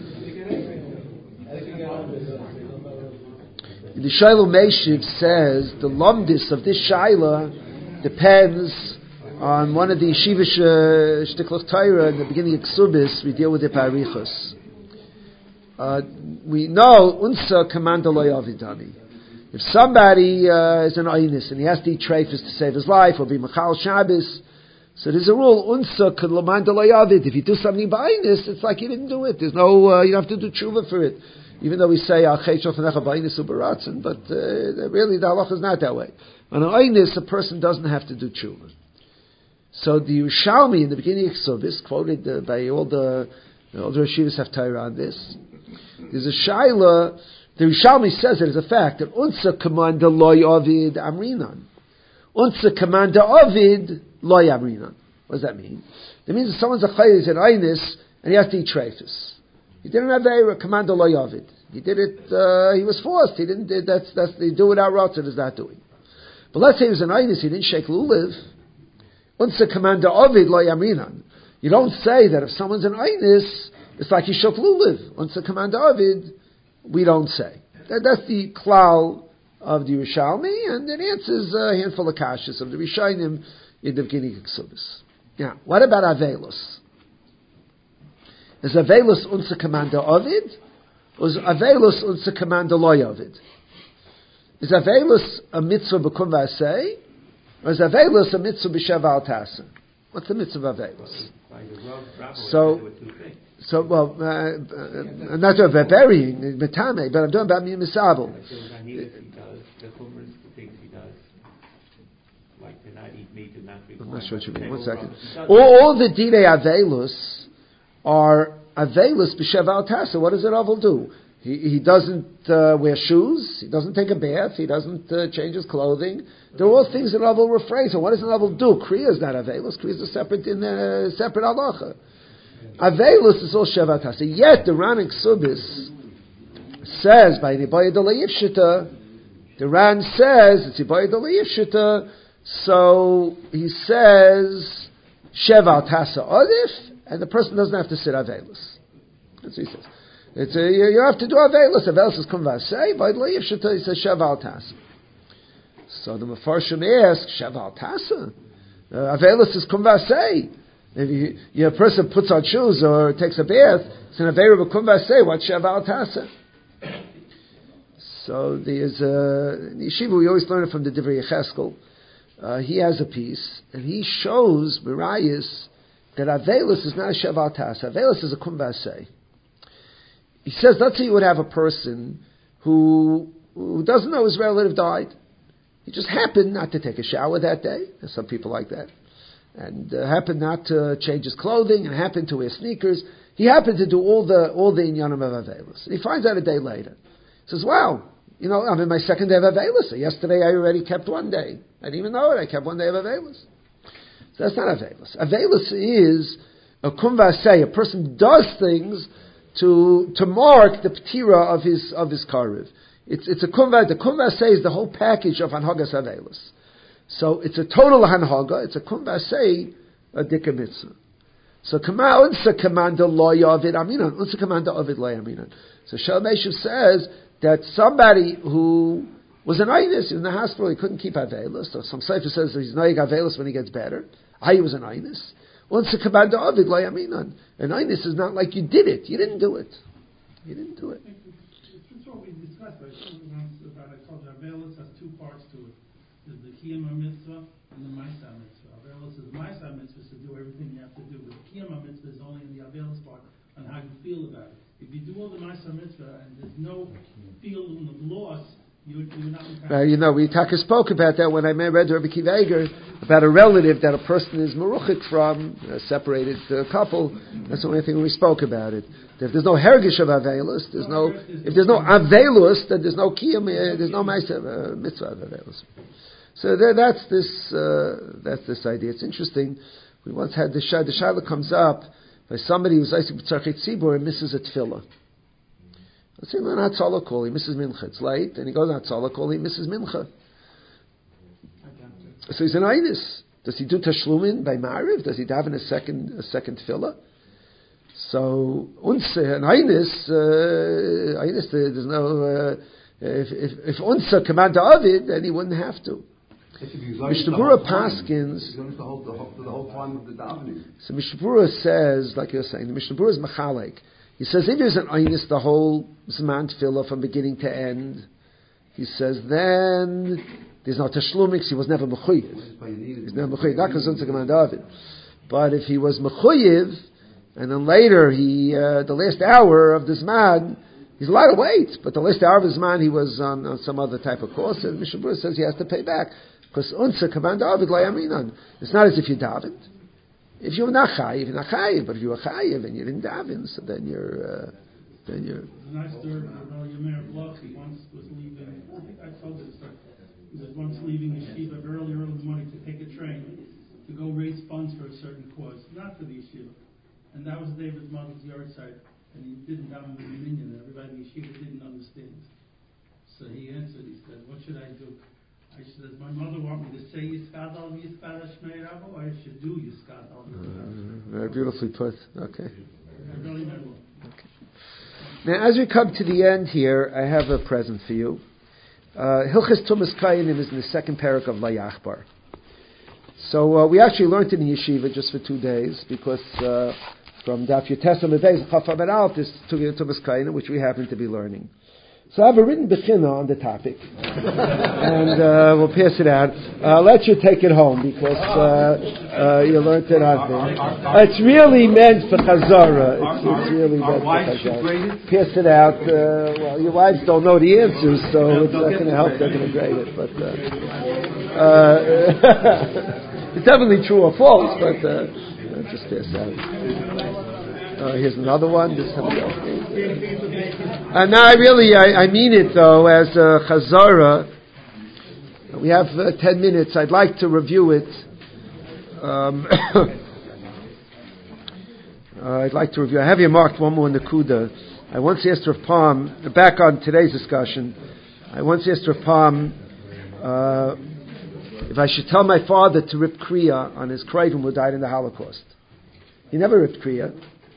The Shiloh Meshiv says the lumdis of this Shiloh depends on one of the Yeshivish Shtiklach Torah in the beginning of Ksubis. We deal with it by Arichos. Uh, we know Unsa Kamanda Lo Yavidani. If somebody uh, is an Einis and he has to eat treifus to save his life or be Machal Shabbos, so there's a rule, Unsa Kamanda Lo Yavid. If you do something by Einis, it's like you didn't do it. There's no, uh, you don't have to do tshuva for it. Even though we say Al Chayshov Necha Ba'Einis Ubaratzen, but uh, really the halacha is not that way. On an Einis, a person doesn't have to do tshuva. So the Yerushalmi in the beginning of Ksubis, quoted uh, by all the, all the Rashivas have Torah on this. There's a Shaila, the Yerushalmi says it as a fact, that Unsa Kamanda Loy Ovid Amrinan. Unsa Kamanda Ovid Loy Amrinan. What does that mean? That means that someone's a Chayy, he's an Einis, and he has to eat treifus. He didn't have a Kamanda Loy Ovid. He did it, uh, he was forced. He didn't, that's, that's, they do without Ratzon is not doing. But let's say he was an Einis, he didn't shake Lulav. Unsa Kamanda Ovid Loy Amrinan. You don't say that if someone's an Einis, it's like he shook lulav. Unsa Kamanda Ovid, we don't say. That, that's the klal of the Yerushalmi, and it answers a handful of kashas of the Rishonim in the beginning of Ksubis. Now, what about Avelos? Is Avelos Unsa Kamanda Ovid, or is Avelos Unsa Kamanda Loy Ovid? Is Avelos a mitzvah b'kum v'aseh, or is Avelos a mitzvah b'shev al tasa? What's the mitzvah of Avelos? So, so well, uh, uh, I'm not talking about burying metame, but I'm talking about misabel. I'm not sure what you mean. One second. All, all the dinei Avelos are Avelos b'shev al tasa. What does an Avel do? He, he doesn't uh, wear shoes. He doesn't take a bath. He doesn't uh, change his clothing. They're all things that an Avel refrains. So what does an Avel do? Kriya is not Avelos. Kriya is a separate in a separate halacha. Avelos is all Shevat Hasa. Yet the Ran in Ksubis says by Nibaya D'Leiv Shita, the Ran says it's Nibaya D'Leiv Shita. So he says Shevat Hasa Odif, and the person doesn't have to sit Avelos. That's what he says. It's a, you have to do Avelos. Avelos is Kum Vasei. By D'Leiv Shita, he says Shevat Hasa. So the Mefarshim ask, Sheval Tasa? Uh, Avelos is Kum Vasei. If you, you, a person puts on shoes or takes a bath, it's an Aveira B'Kum Vasei. What's Sheval Tasa? So there's a, in Yeshiva, we always learn it from the Divrei Yecheskel. Uh, he has a piece, and he shows, Mirayis, that Avelos is not a Sheval Tasa. Avelos is a Kum Vasei. He says, let's say you would have a person who, who doesn't know his relative died. He just happened not to take a shower that day. There's some people like that. And uh, happened not to change his clothing and happened to wear sneakers. He happened to do all the all the inyanim of Avelos. And he finds out a day later. He says, wow, you know, I'm in my second day of Avelos. So yesterday I already kept one day. I didn't even know it. I kept one day of Avelos. So that's not Avelos. Avelos is a kum vasei. A person does things to to mark the ptira of his of his karev. It's it's a kumva. The kumva says the whole package of hanhagas avelos. So it's a total hanhaga. It's a kumva say a dika mitzvah. So kama unsa kamanda lo yavid aminan. Unsa kamanda ovid lo aminan. So Shalom Meshiv says that somebody who was an Einis, he was in the hospital, he couldn't keep avelos. So some Sefer says that he's noyig avelos when he gets better. I was an Einis. Unsa kamanda ovid lo aminan. An Einis is not like you did it. You didn't do it. You didn't do it. What we discussed, I told you once about, I told you, Avelos has two parts to it. There's the Kiyama mitzvah and the Maisa mitzvah. Avelos is the Maisa mitzvah to do everything you have to do. But the Kiyama mitzvah is only in the Avelos part on how you feel about it. If you do all the Maisa mitzvah and there's no feeling of loss, you, you're not... Uh, you know, we Taka spoke about that when I read Rabbi Kiva Eger about a relative that a person is meruchik from, a separated uh, couple. That's the only thing we spoke about it. If there's no hergish of Avelos, there's no, if there's no Avelos, then there's no Kiyam, uh, there's no Maisa, uh, mitzvah of Avelos. So there, that's this, uh, that's this idea. It's interesting. We once had the Shah, the Shaila comes up by somebody who's Isaac B'tzarchet Tzibur and misses a tefillah. Let's say, no, not Tzala Kol, he misses Mincha. It's late, and he goes, not Tzala Kol, he misses Mincha. So he's an Einis. Does he do tashlumin by Ma'ariv? Does he daven a second a second tefillah? So unsa and Einis, uh, Einis, there's no. Uh, if if, if unsa command David, then he wouldn't have to. Mishnah Berurah paskins. The whole, the, whole, the whole time of the davening. So Mishnah Berurah says, like you're saying, the Mishnah Berurah is machalek. He says if there's an Einis the whole Zman tefillah from beginning to end, he says then there's no tashlumix. He was never mechuyev. He's never mechuyev. Not because unsa command David, but if he was mechuyev. And then later, he uh, the last hour of the Zman, he's allowed to wait. But the last hour of the Zman, he was on, on some other type of course. And Mishnah Berurah says he has to pay back. Because unsa command David layaminan. It's not as if you davened. If you were not chayiv, you're not chayiv. But if you were chayiv and you didn't daven, so then you're, uh, then you're... The nice story about Yomer Bloch, he once was leaving, I think I told this story. He was once leaving yeshiva early, early in the morning to take a train to go raise funds for a certain cause, not for the yeshiva. And that was David's mother's yard site, and he didn't have him with the minion, and everybody in yeshiva didn't understand. So he answered, he said, what should I do? I said, my mother want me to say Yiskadal Yiskad Shmei Rabo, or I should do Yiskadal. Uh, very beautifully put. Okay. I really meant well. Okay. Now, as we come to the end here, I have a present for you. Uh, Hilchas Tumas Kayanim is in the second parak of Layachbar. So uh, we actually learned it in yeshiva just for two days because uh, from Daf Yotesa Levez Chaf Ben Alf is Tumas Kayanim, which we happen to be learning. So I have a written bechina on the topic, and uh, we'll pass it out. I'll let you take it home because uh, uh, you learned it on there. Uh, it's really meant for chazara. It's, it's really meant for chazara. Pass it out. Uh, well, your wives don't know the answers, so it's not going to help. They're going to grade it, but uh, uh, it's definitely true or false. But uh, just pass it out. Uh, here's another one. This somebody else gave. Uh, now, I really, I, I mean it though, as a chazara. We have uh, ten minutes. I'd like to review it. Um, uh, I'd like to review. I have here marked one more Nakuda. I once asked Rav Palm, back on today's discussion, I once asked Rav Palm uh, if I should tell my father to rip Kriya on his Krivim who died in the Holocaust. He never ripped Kriya.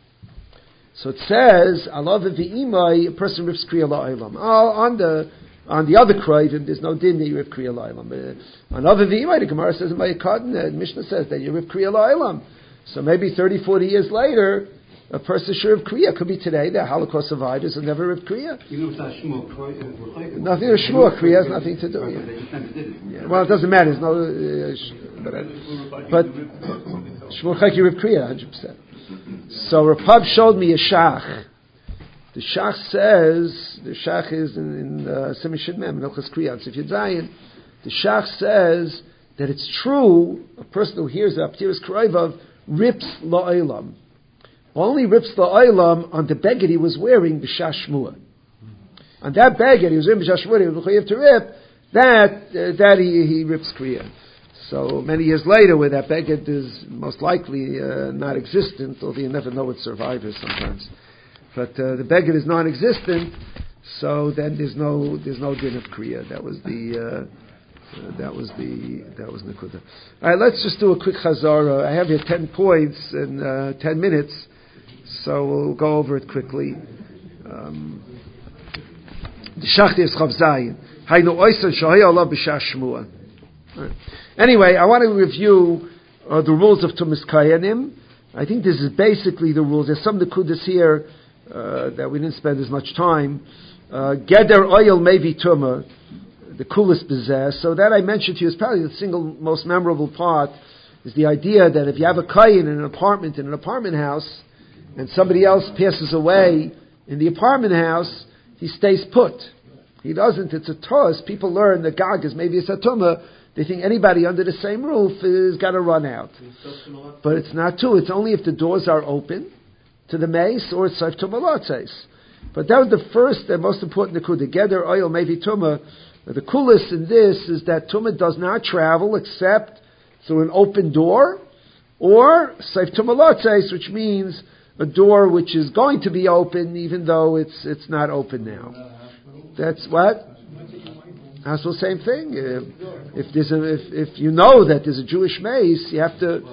So it says, Allah v'imai, a person rips kriya la'ilam. Oh, on the on the other kriyim, there's no din that you rip kriya la'ilam. Uh, on other v'imai, the Gemara says in Vayikatan, the Mishnah says that you rip kriya la'ilam. So maybe thirty, forty years later, a person should rip kriya. Could be today, they're Holocaust survivors who never ripped kriya. Even if it's not shmua kriya. Nothing to shmua kriya has nothing to do. Yeah. Yeah. Well, it doesn't matter. There's no, uh, sh- but uh, but shmua kriya, you rip kriya, one hundred percent. So Rapab showed me a shach. The shach says, the shach is in, in Simi Shidmem, Nochas Kriyat, if you're dying, the shach says that it's true, a person who hears the Aptiris Krayvav rips la'olam. Only rips la'olam on the beged he was wearing, b'shah shmua. On that beged he was wearing, b'shah shmua, he was chayav to rip, that, uh, that he, he rips Kriya. So many years later, where that beged is most likely uh, not existent, although you never know with survivors sometimes. But uh, the beged is non-existent, so then there's no there's no din of kriya. That was the uh, uh, that was the that was Nakuda. All right, let's just do a quick chazara. I have here ten points in uh, ten minutes, so we'll go over it quickly. Um, the shachti is chav zayin. Haynu oiser shahaya Allah b'shah shmua. Anyway, I want to review uh, the rules of Tumas Kayanim. I think this is basically the rules. There's some Nakudas here uh, that we didn't spend as much time. Uh, Geder oil maybe Tumah, the coolest possess. So that I mentioned to you is probably the single most memorable part, is the idea that if you have a Kayan in an apartment, in an apartment house, and somebody else passes away in the apartment house, he stays put. He doesn't. It's a toss. People learn that Gag is maybe a Satumah. They think anybody under the same roof is got to run out. But it's not true. It's only if the doors are open to the mace or it's saif tumalatzes. But that was the first and most important nikud. Together, oil maybe tumah. The coolest in this is that tumah does not travel except through an open door or saif tumalatzes, which means a door which is going to be open even though it's it's not open now. That's what? Hospital, same thing. Uh, if there's a, if, if you know that there's a Jewish mace, you have to.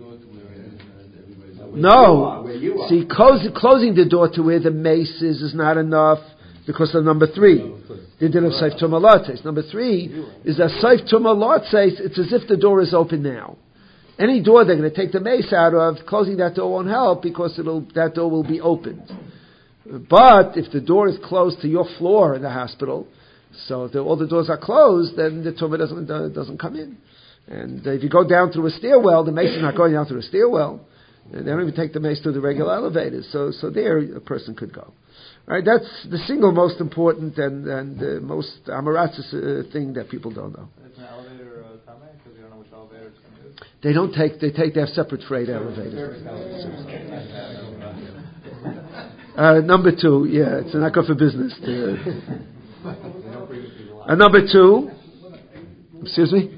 No, see, close, closing the door to where the mace is is not enough because of number three. They did have Saif Tumalates. Number three is that Saif Tumalates. It's as if the door is open now. Any door they're going to take the mace out of, closing that door won't help because it'll that door will be opened. But if the door is closed to your floor in the hospital, so if the, all the doors are closed, then the tumah doesn't uh, doesn't come in. And uh, if you go down through a stairwell, the mace is not going down through a stairwell. They don't even take the mace through the regular elevators. So so there a person could go. All right, that's the single most important and and uh, most amaratzis uh, thing that people don't know. Is an elevator uh, tameh because you don't know which elevator it's going to use? They don't take. They take. They have separate freight elevators. Uh, number two, yeah, it's not good for business. To, uh, number two, excuse me.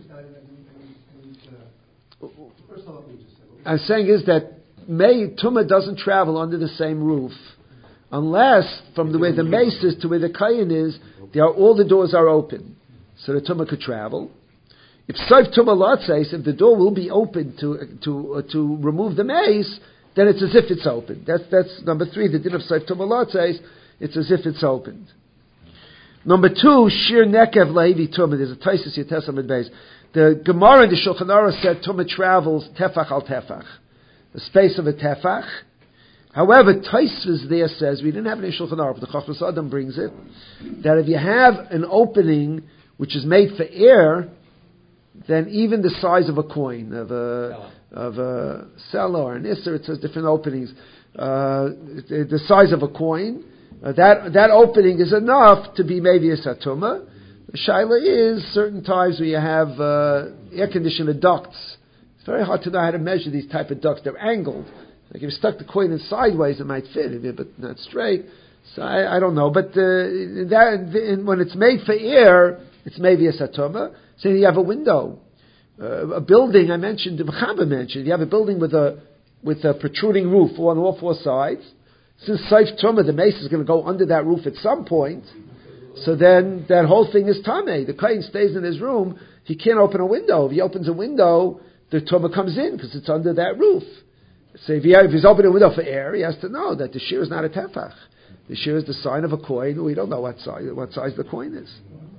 I'm saying is that May Tumah doesn't travel under the same roof unless from the way the mace is to where the kayin is, there are, all the doors are open, so the Tumah could travel. If Saif Tumah Latzeis, if the door will be open to to uh, to remove the mace, then it's as if it's open. That's that's number three. The din of Saif Tumah Latzeis, it's as if it's opened. Number two, Shir Nekev Laivi Tumah. There's a Taisus Yetesam Beis. The Gemara in the Shulchan Aruch said Tumah travels tefach al tefach, the space of a tefach. However, Taisus there says, we didn't have it in Shulchan Aruch, but the Chachmas Adam brings it, that if you have an opening which is made for air, then even the size of a coin, of a of a cellar or an isser, it says different openings. Uh, the, the size of a coin, uh, that that opening is enough to be maybe a satuma. The shaila is certain times where you have uh, air conditioner ducts. It's very hard to know how to measure these type of ducts. They're angled. Like if you stuck the coin in sideways, it might fit, but not straight. So I, I don't know. But uh, that when it's made for air, it's maybe a satuma. So you have a window. Uh, a building, I mentioned, the Mechaber mentioned, you have a building with a with a protruding roof on all four sides. Since Saif Tumah, the mace is going to go under that roof at some point, so then that whole thing is Tameh. The Kohen stays in his room, he can't open a window. If he opens a window, the Tumah comes in because it's under that roof. So if, he, if he's opening a window for air, he has to know that the shear is not a tefach. The shear is the sign of a coin. We don't know what size, what size the coin is.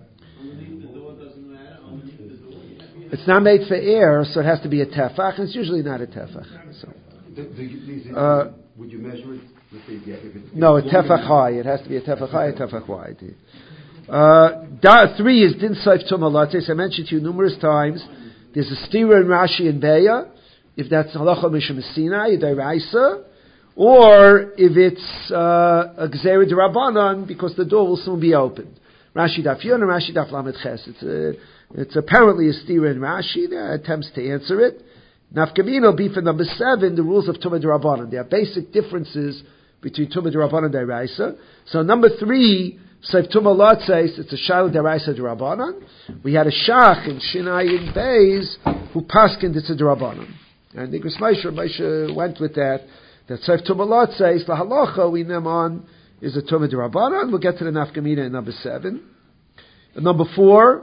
It's not made for air, so it has to be a tefach, and it's usually not a tefach. So, the, the, the, uh, would you measure it? If it, if no, a tefach high. It has to be a tefach high, a tefach wide. Uh, da, three is din saif tumah lates. I mentioned to you numerous times. There's a stira in Rashi and Beya, if that's halacha mishum Sinai, a deraisa, or if it's uh, a gzera d'Rabbanan, because the door will soon be opened. Rashi daf yon and Rashi daf lamed ches. It's a It's apparently a stira in Rashi. There are attempts to answer it. Nafkamina will be for number seven, the rules of Tumah D'Rabbanan. There are basic differences between Tumah D'Rabbanan and D'Raisa. So number three, Saif Tumah Latzeis, it's a Shal D'Raisa D'Rabbanan. We had a Shach in Shinayin Beis who paskined it's a D'Rabbanan. And the Moshe Moshe went with that, that Saif Tumah Latzeis, La Halacha, we name on, is a Tumah D'Rabbanan. We'll get to the Nafkamina in number seven. And number four,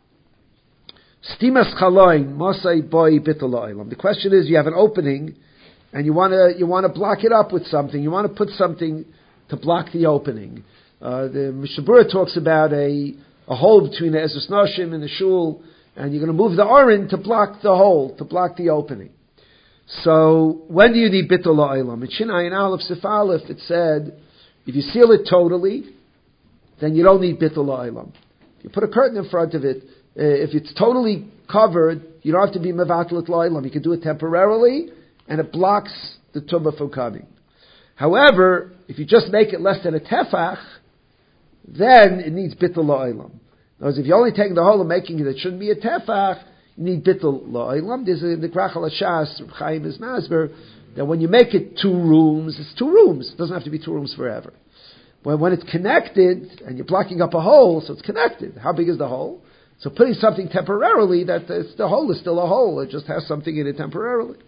Stimas chaloin masay boy bittul oilam. The question is, you have an opening, and you want to you want to block it up with something. You want to put something to block the opening. Uh, the Mishabura talks about a a hole between the Ezras Noshim and the Shul, and you're going to move the Aron to block the hole, to block the opening. So when do you need bittul oilam? In Shinayin Aleph Sif Aleph it said, if you seal it totally, then you don't need bittul oilam. If you put a curtain in front of it, Uh, if it's totally covered, you don't have to be mevatlet lo'ilam. You can do it temporarily, and it blocks the tumah from coming. However, if you just make it less than a tefach, then it needs bittul lo'ilam. In other words, if you're only taking the whole and making it, it shouldn't be a tefach, you need bittul lo'ilam. There's a, in the Krachal Hashas, Chaim is Masber, that when you make it two rooms, it's two rooms. It doesn't have to be two rooms forever. When, when it's connected, and you're blocking up a hole, so it's connected. How big is the hole? So putting something temporarily, that it's, the hole is still a hole. It just has something in it temporarily.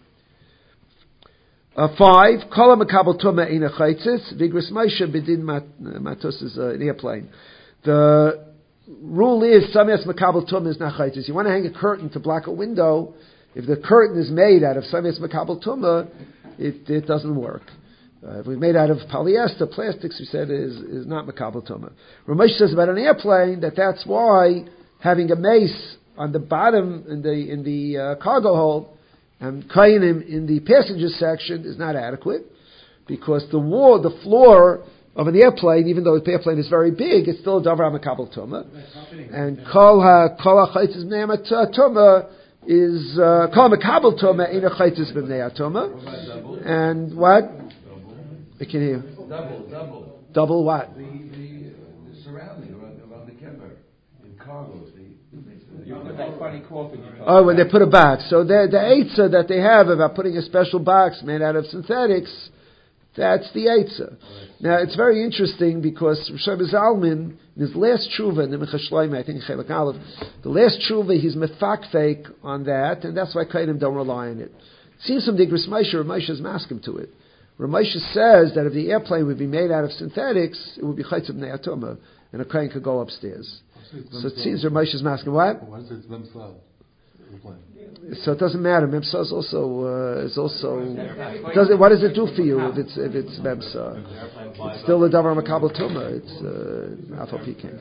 Uh, five, kol makabel tumah ina chaytzis, vigris Moshe bedin matus is uh, an airplane. The rule is Sametz Makabel Tumah is not chaytis. You want to hang a curtain to block a window. If the curtain is made out of Sametz Makabel Tumah, it, it doesn't work. Uh, if it's made out of polyester, plastics, we said, is, is not Makabel Tumah. Ramesh says about an airplane that that's why having a mace on the bottom in the in the uh, cargo hold and kainim in the passenger section is not adequate, because the wall, the floor of an airplane, even though the airplane is very big, it's still a davar makabel tumah. And kol ha kol hachaytis b'nei tumah is uh, kol makabel tumah ain't a chaytis b'nei tumah. And what? I can hear. Double, double. Double what? The, the, the surrounding around, around the kever in cargos. The, You put that funny coffin. Oh, when they put a box. So the the eitzah that they have about putting a special box made out of synthetics, that's the eitzah. Now it's very interesting because Rebbe Zalman, in his last tshuva in the Mincha Shloimeh, I think Chelak Aleph, the last tshuva he's mefakfek on that, and that's why Kainim don't rely on it. It seems from the Igros Moshe, Ramesh is maskim to it. Ramesh says that if the airplane would be made out of synthetics, it would be chaytz b'nei atoma, and a crane could go upstairs. So it seems Ramesh is masking what? Why is it Memsal? So it doesn't matter. Memsa is also uh, is also. Does it? What does it do for you if it's if it's Memsa? It's still a davar makabel tumah. It's uh, alpha pecan.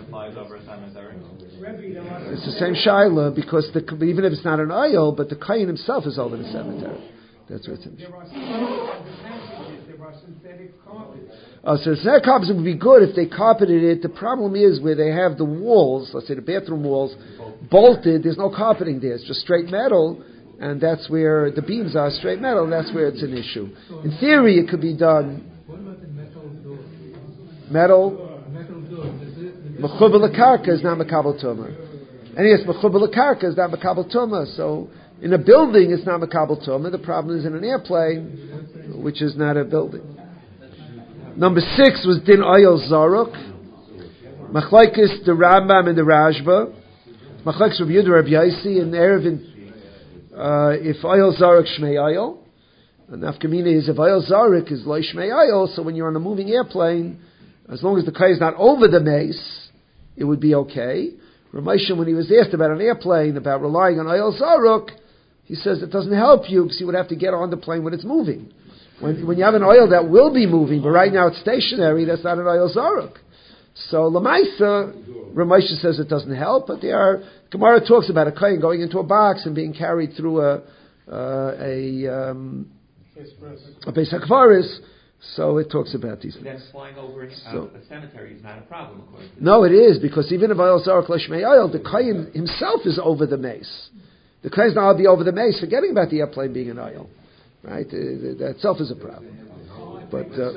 It's the same shaila because the, even if it's not an oil, but the kain himself is over the cemetery. That's what it's in. There are synthetic carpets. Oh, so synthetic carpets would be good if they carpeted it. The problem is where they have the walls, let's say the bathroom walls, bolted, there's no carpeting there. It's just straight metal, and that's where the beams are straight metal, and that's where it's an issue. In theory, it could be done. What about the metal door? Metal? Metal door. Mechubel l'karka is not makabel tumah. And yes, mechubel l'karka is not makabel tumah. So in a building, it's not makabel tumah. The problem is in an airplane, which is not a building. Number six was din oyel zaruk. Machlaikis the Rambam and the Rashba. Machlaikis Rabbi Yehuda Rabbi Yaisi and Erevin. Uh, if oyel zaruk shmei oyel, and nafkamina is if oyel zaruk is loy shmei oyel. So when you're on a moving airplane, as long as the kay is not over the mace, it would be okay. Ramesha, when he was asked about an airplane about relying on oyel zaruk, he says it doesn't help you because you would have to get on the plane when it's moving. When, when you have an oil that will be moving, but right now it's stationary, that's not an oil zaruk. So Lamaisa, Ramesha says it doesn't help, but there are, Gemara talks about a kohen going into a box and being carried through a uh, a um, a Beis HaKvaris, so it talks about these things. Then flying over an, So- uh, a cemetery is not a problem, according to No, it is, because even if oil zaruk l'shmei oil, the kohen himself is over the mace. The kohen is not allowed to be over the mace, forgetting about the airplane being an oil. Right? Uh, that itself is a problem. But uh,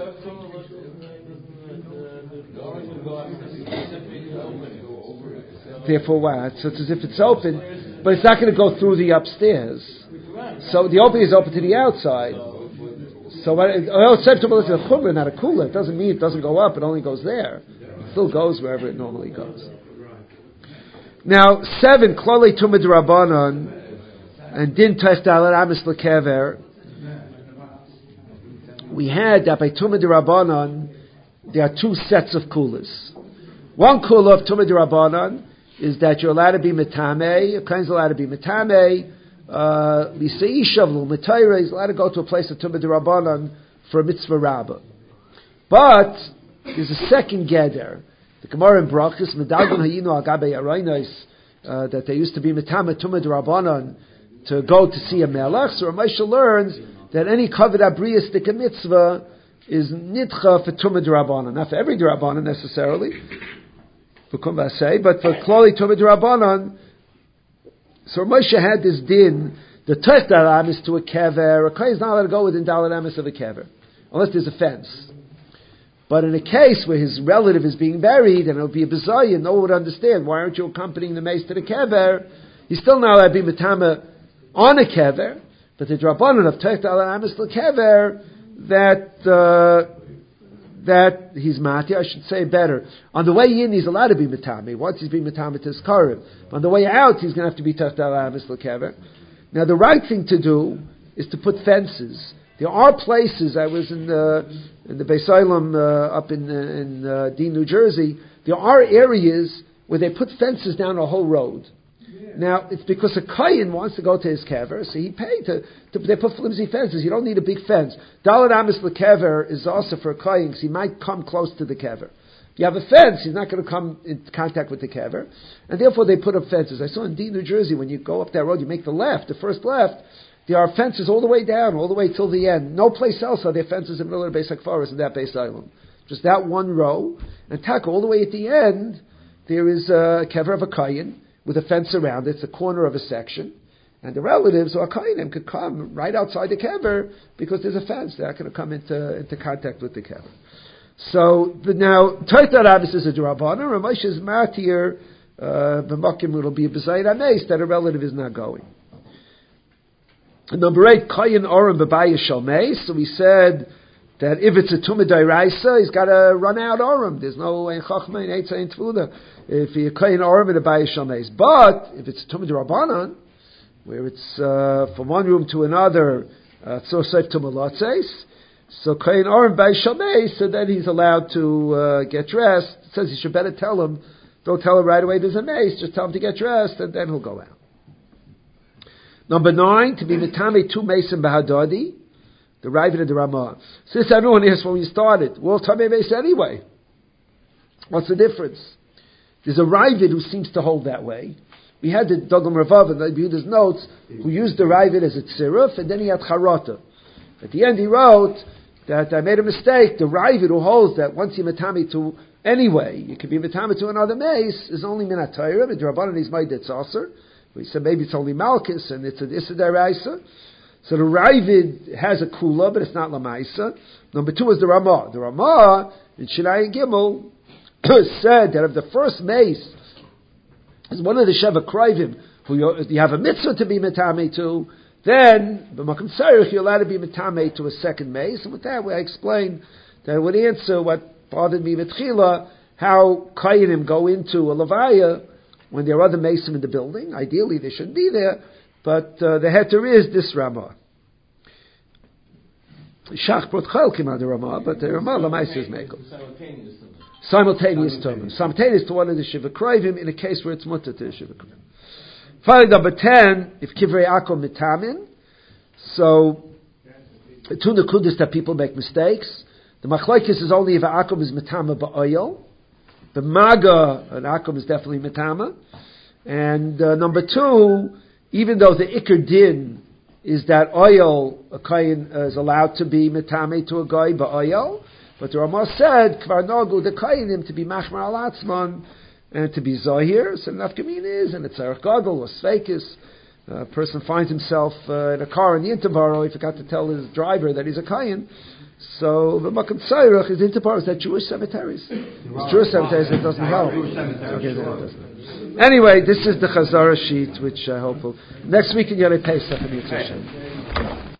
therefore, what? So it's as if it's open, but it's not going to go through the upstairs. So the opening is open to the outside. So what? Well, it's said to be a chumrah, not a cooler. It doesn't mean it doesn't go up; it only goes there. It still goes wherever it normally goes. Now, seven klolei tumah d'Rabbanan and din test dalet amis lekever. We had that by Tumah D'Rabbanan, there are two sets of kulas. One kula of Tumah D'Rabbanan is that you're allowed to be metame, a kohen's allowed to be metame, l'seishav, l'metayre, he's allowed to go to a place of Tumah D'Rabbanan for a mitzvah rabbah. But there's a second geder. The Gemara in Brachos, Medagon Hayinu Agabe Arainos, that they used to be metame Tumah D'Rabbanan to go to see a melech. So Ramesha learns that any kavod abriyastik mitzvah is nitcha for tumah d'Rabbanan, not for every d'Rabbanan necessarily, for kumba say, but for kloli tumah d'Rabbanan. So Moshe had this din, the test alam is to a kever, a kohen is not allowed to go within dalet amis of a kever, unless there's a fence. But in a case where his relative is being buried, and it would be a bizarre, no one would understand, why aren't you accompanying the mace to the kever? He's still not allowed to be metama on a kever, but the Drabbanan of Tech Dal Amis L'Kever, that, uh, that he's mati, I should say better. On the way in, he's allowed to be metami. Once he's been metami to his karev. On the way out, he's going to have to be Tech Dal Amis L'Kever. Now, the right thing to do is to put fences. There are places, I was in the, in the Beis Olam, uh, up in, uh, in uh, Dean, New Jersey, there are areas where they put fences down a whole road. Now, it's because a Kayin wants to go to his kever, so he paid to, to they put flimsy fences. You don't need a big fence. Dalad Amis Lekever is also for a Kayin, because he might come close to the kever. If you have a fence, he's not going to come in contact with the kever, and therefore they put up fences. I saw in Dean, New Jersey, when you go up that road, you make the left, the first left, there are fences all the way down, all the way till the end. No place else are there fences in the middle of the Beis HaKfaros in that Beis Island. Just that one row, and Taka, all the way at the end, there is a kever of a Kayin, with a fence around it. It's the corner of a section. And the relatives or Kainim could come right outside the kever because there's a fence. They're not going to come into, into contact with the kever. So the, now, Toitar Abbas is a Drabana, Ramesh is Matir, B'makim will be a B'zayin Ames, that a relative is not going. And number eight, Kayin Orim B'bayah Shalmei. So we said that if it's a Tumah Dairaisa, he's got to run out Orim. There's no Ein Chachma, Ein Eitza, Ein Tfuda. If you Kayin Orim and B'bayah Shalmei. But if it's Tumah D'Rabbanan, where it's uh, from one room to another, so safe to Malatzes, so Kayin Orim B'bayah Shalmei, so then he's allowed to uh, get dressed. It says you should better tell him, don't tell him right away there's a mace, just tell him to get dressed, and then he'll go out. Number nine, to be Mitame two Mason Bahadadi, the Ravid and the Ramah. Since everyone asked when we started, well, Tamei Mace anyway. What's the difference? There's a Ravid who seems to hold that way. We had the Dogam Ravav and the Yehuda's notes, who used the Ravid as a tziruf, and then he had Charata. At the end he wrote that I made a mistake. The Ravid who holds that once you Mitame to anyway, you can be Mitame to another mace, is only Minat Torah, and Rabbanan is Ma'id Tzasser. We said maybe it's only Malchus, and it's an Issa Deraisa. So the Ravid has a Kula, but it's not Lamaisa. Number two is the Ramah. The Ramah, in Shinai and Gimel, said that if the first mace is one of the Sheva Krivim, who you, you have a mitzvah to be Mitame to, then, b'makom tzarich, you're allowed to be Mitame to a second mace. And with that, I explained that I would answer what bothered me with Chila, how Kayinim go into a Levaya when there are other Mesim in the building. Ideally, they should be there, but uh, the heter is this Ramah. Shach Prot Chayil came out of Ramah, but the Ramah Lamais is Mekel. Simultaneous term. Simultaneous to one of the Shiva Krivim in a case where it's mutter to the Shiva Krivim. Finally, number ten, if Kivrei Akom Mitamin, so two Nekudis that people make mistakes. The Machlokes is only if Akom is Mitama Ba'oyel. The Maga, an Akum is definitely Mitama. And uh, number two, even though the Iker Din is that oil, a Kayin uh, is allowed to be Mitame to a guy by oil, but the Ramah said, Kvar Nagu the Kayinim to be Machmar al Atzman and to be Zahir, so Nafkamin is, and it's Erech Gadol or Sveikis. A person finds himself uh, in a car in the Interbaro, he forgot to tell his driver that he's a Kayin. So the Makam Tzairach is Interbaro, is that Jewish cemeteries? It's Jewish cemeteries, it doesn't help. Okay, then it doesn't. Anyway, this is the Chazara sheet, which I hope will. Next week in Yom Pesach, in Yitzhak.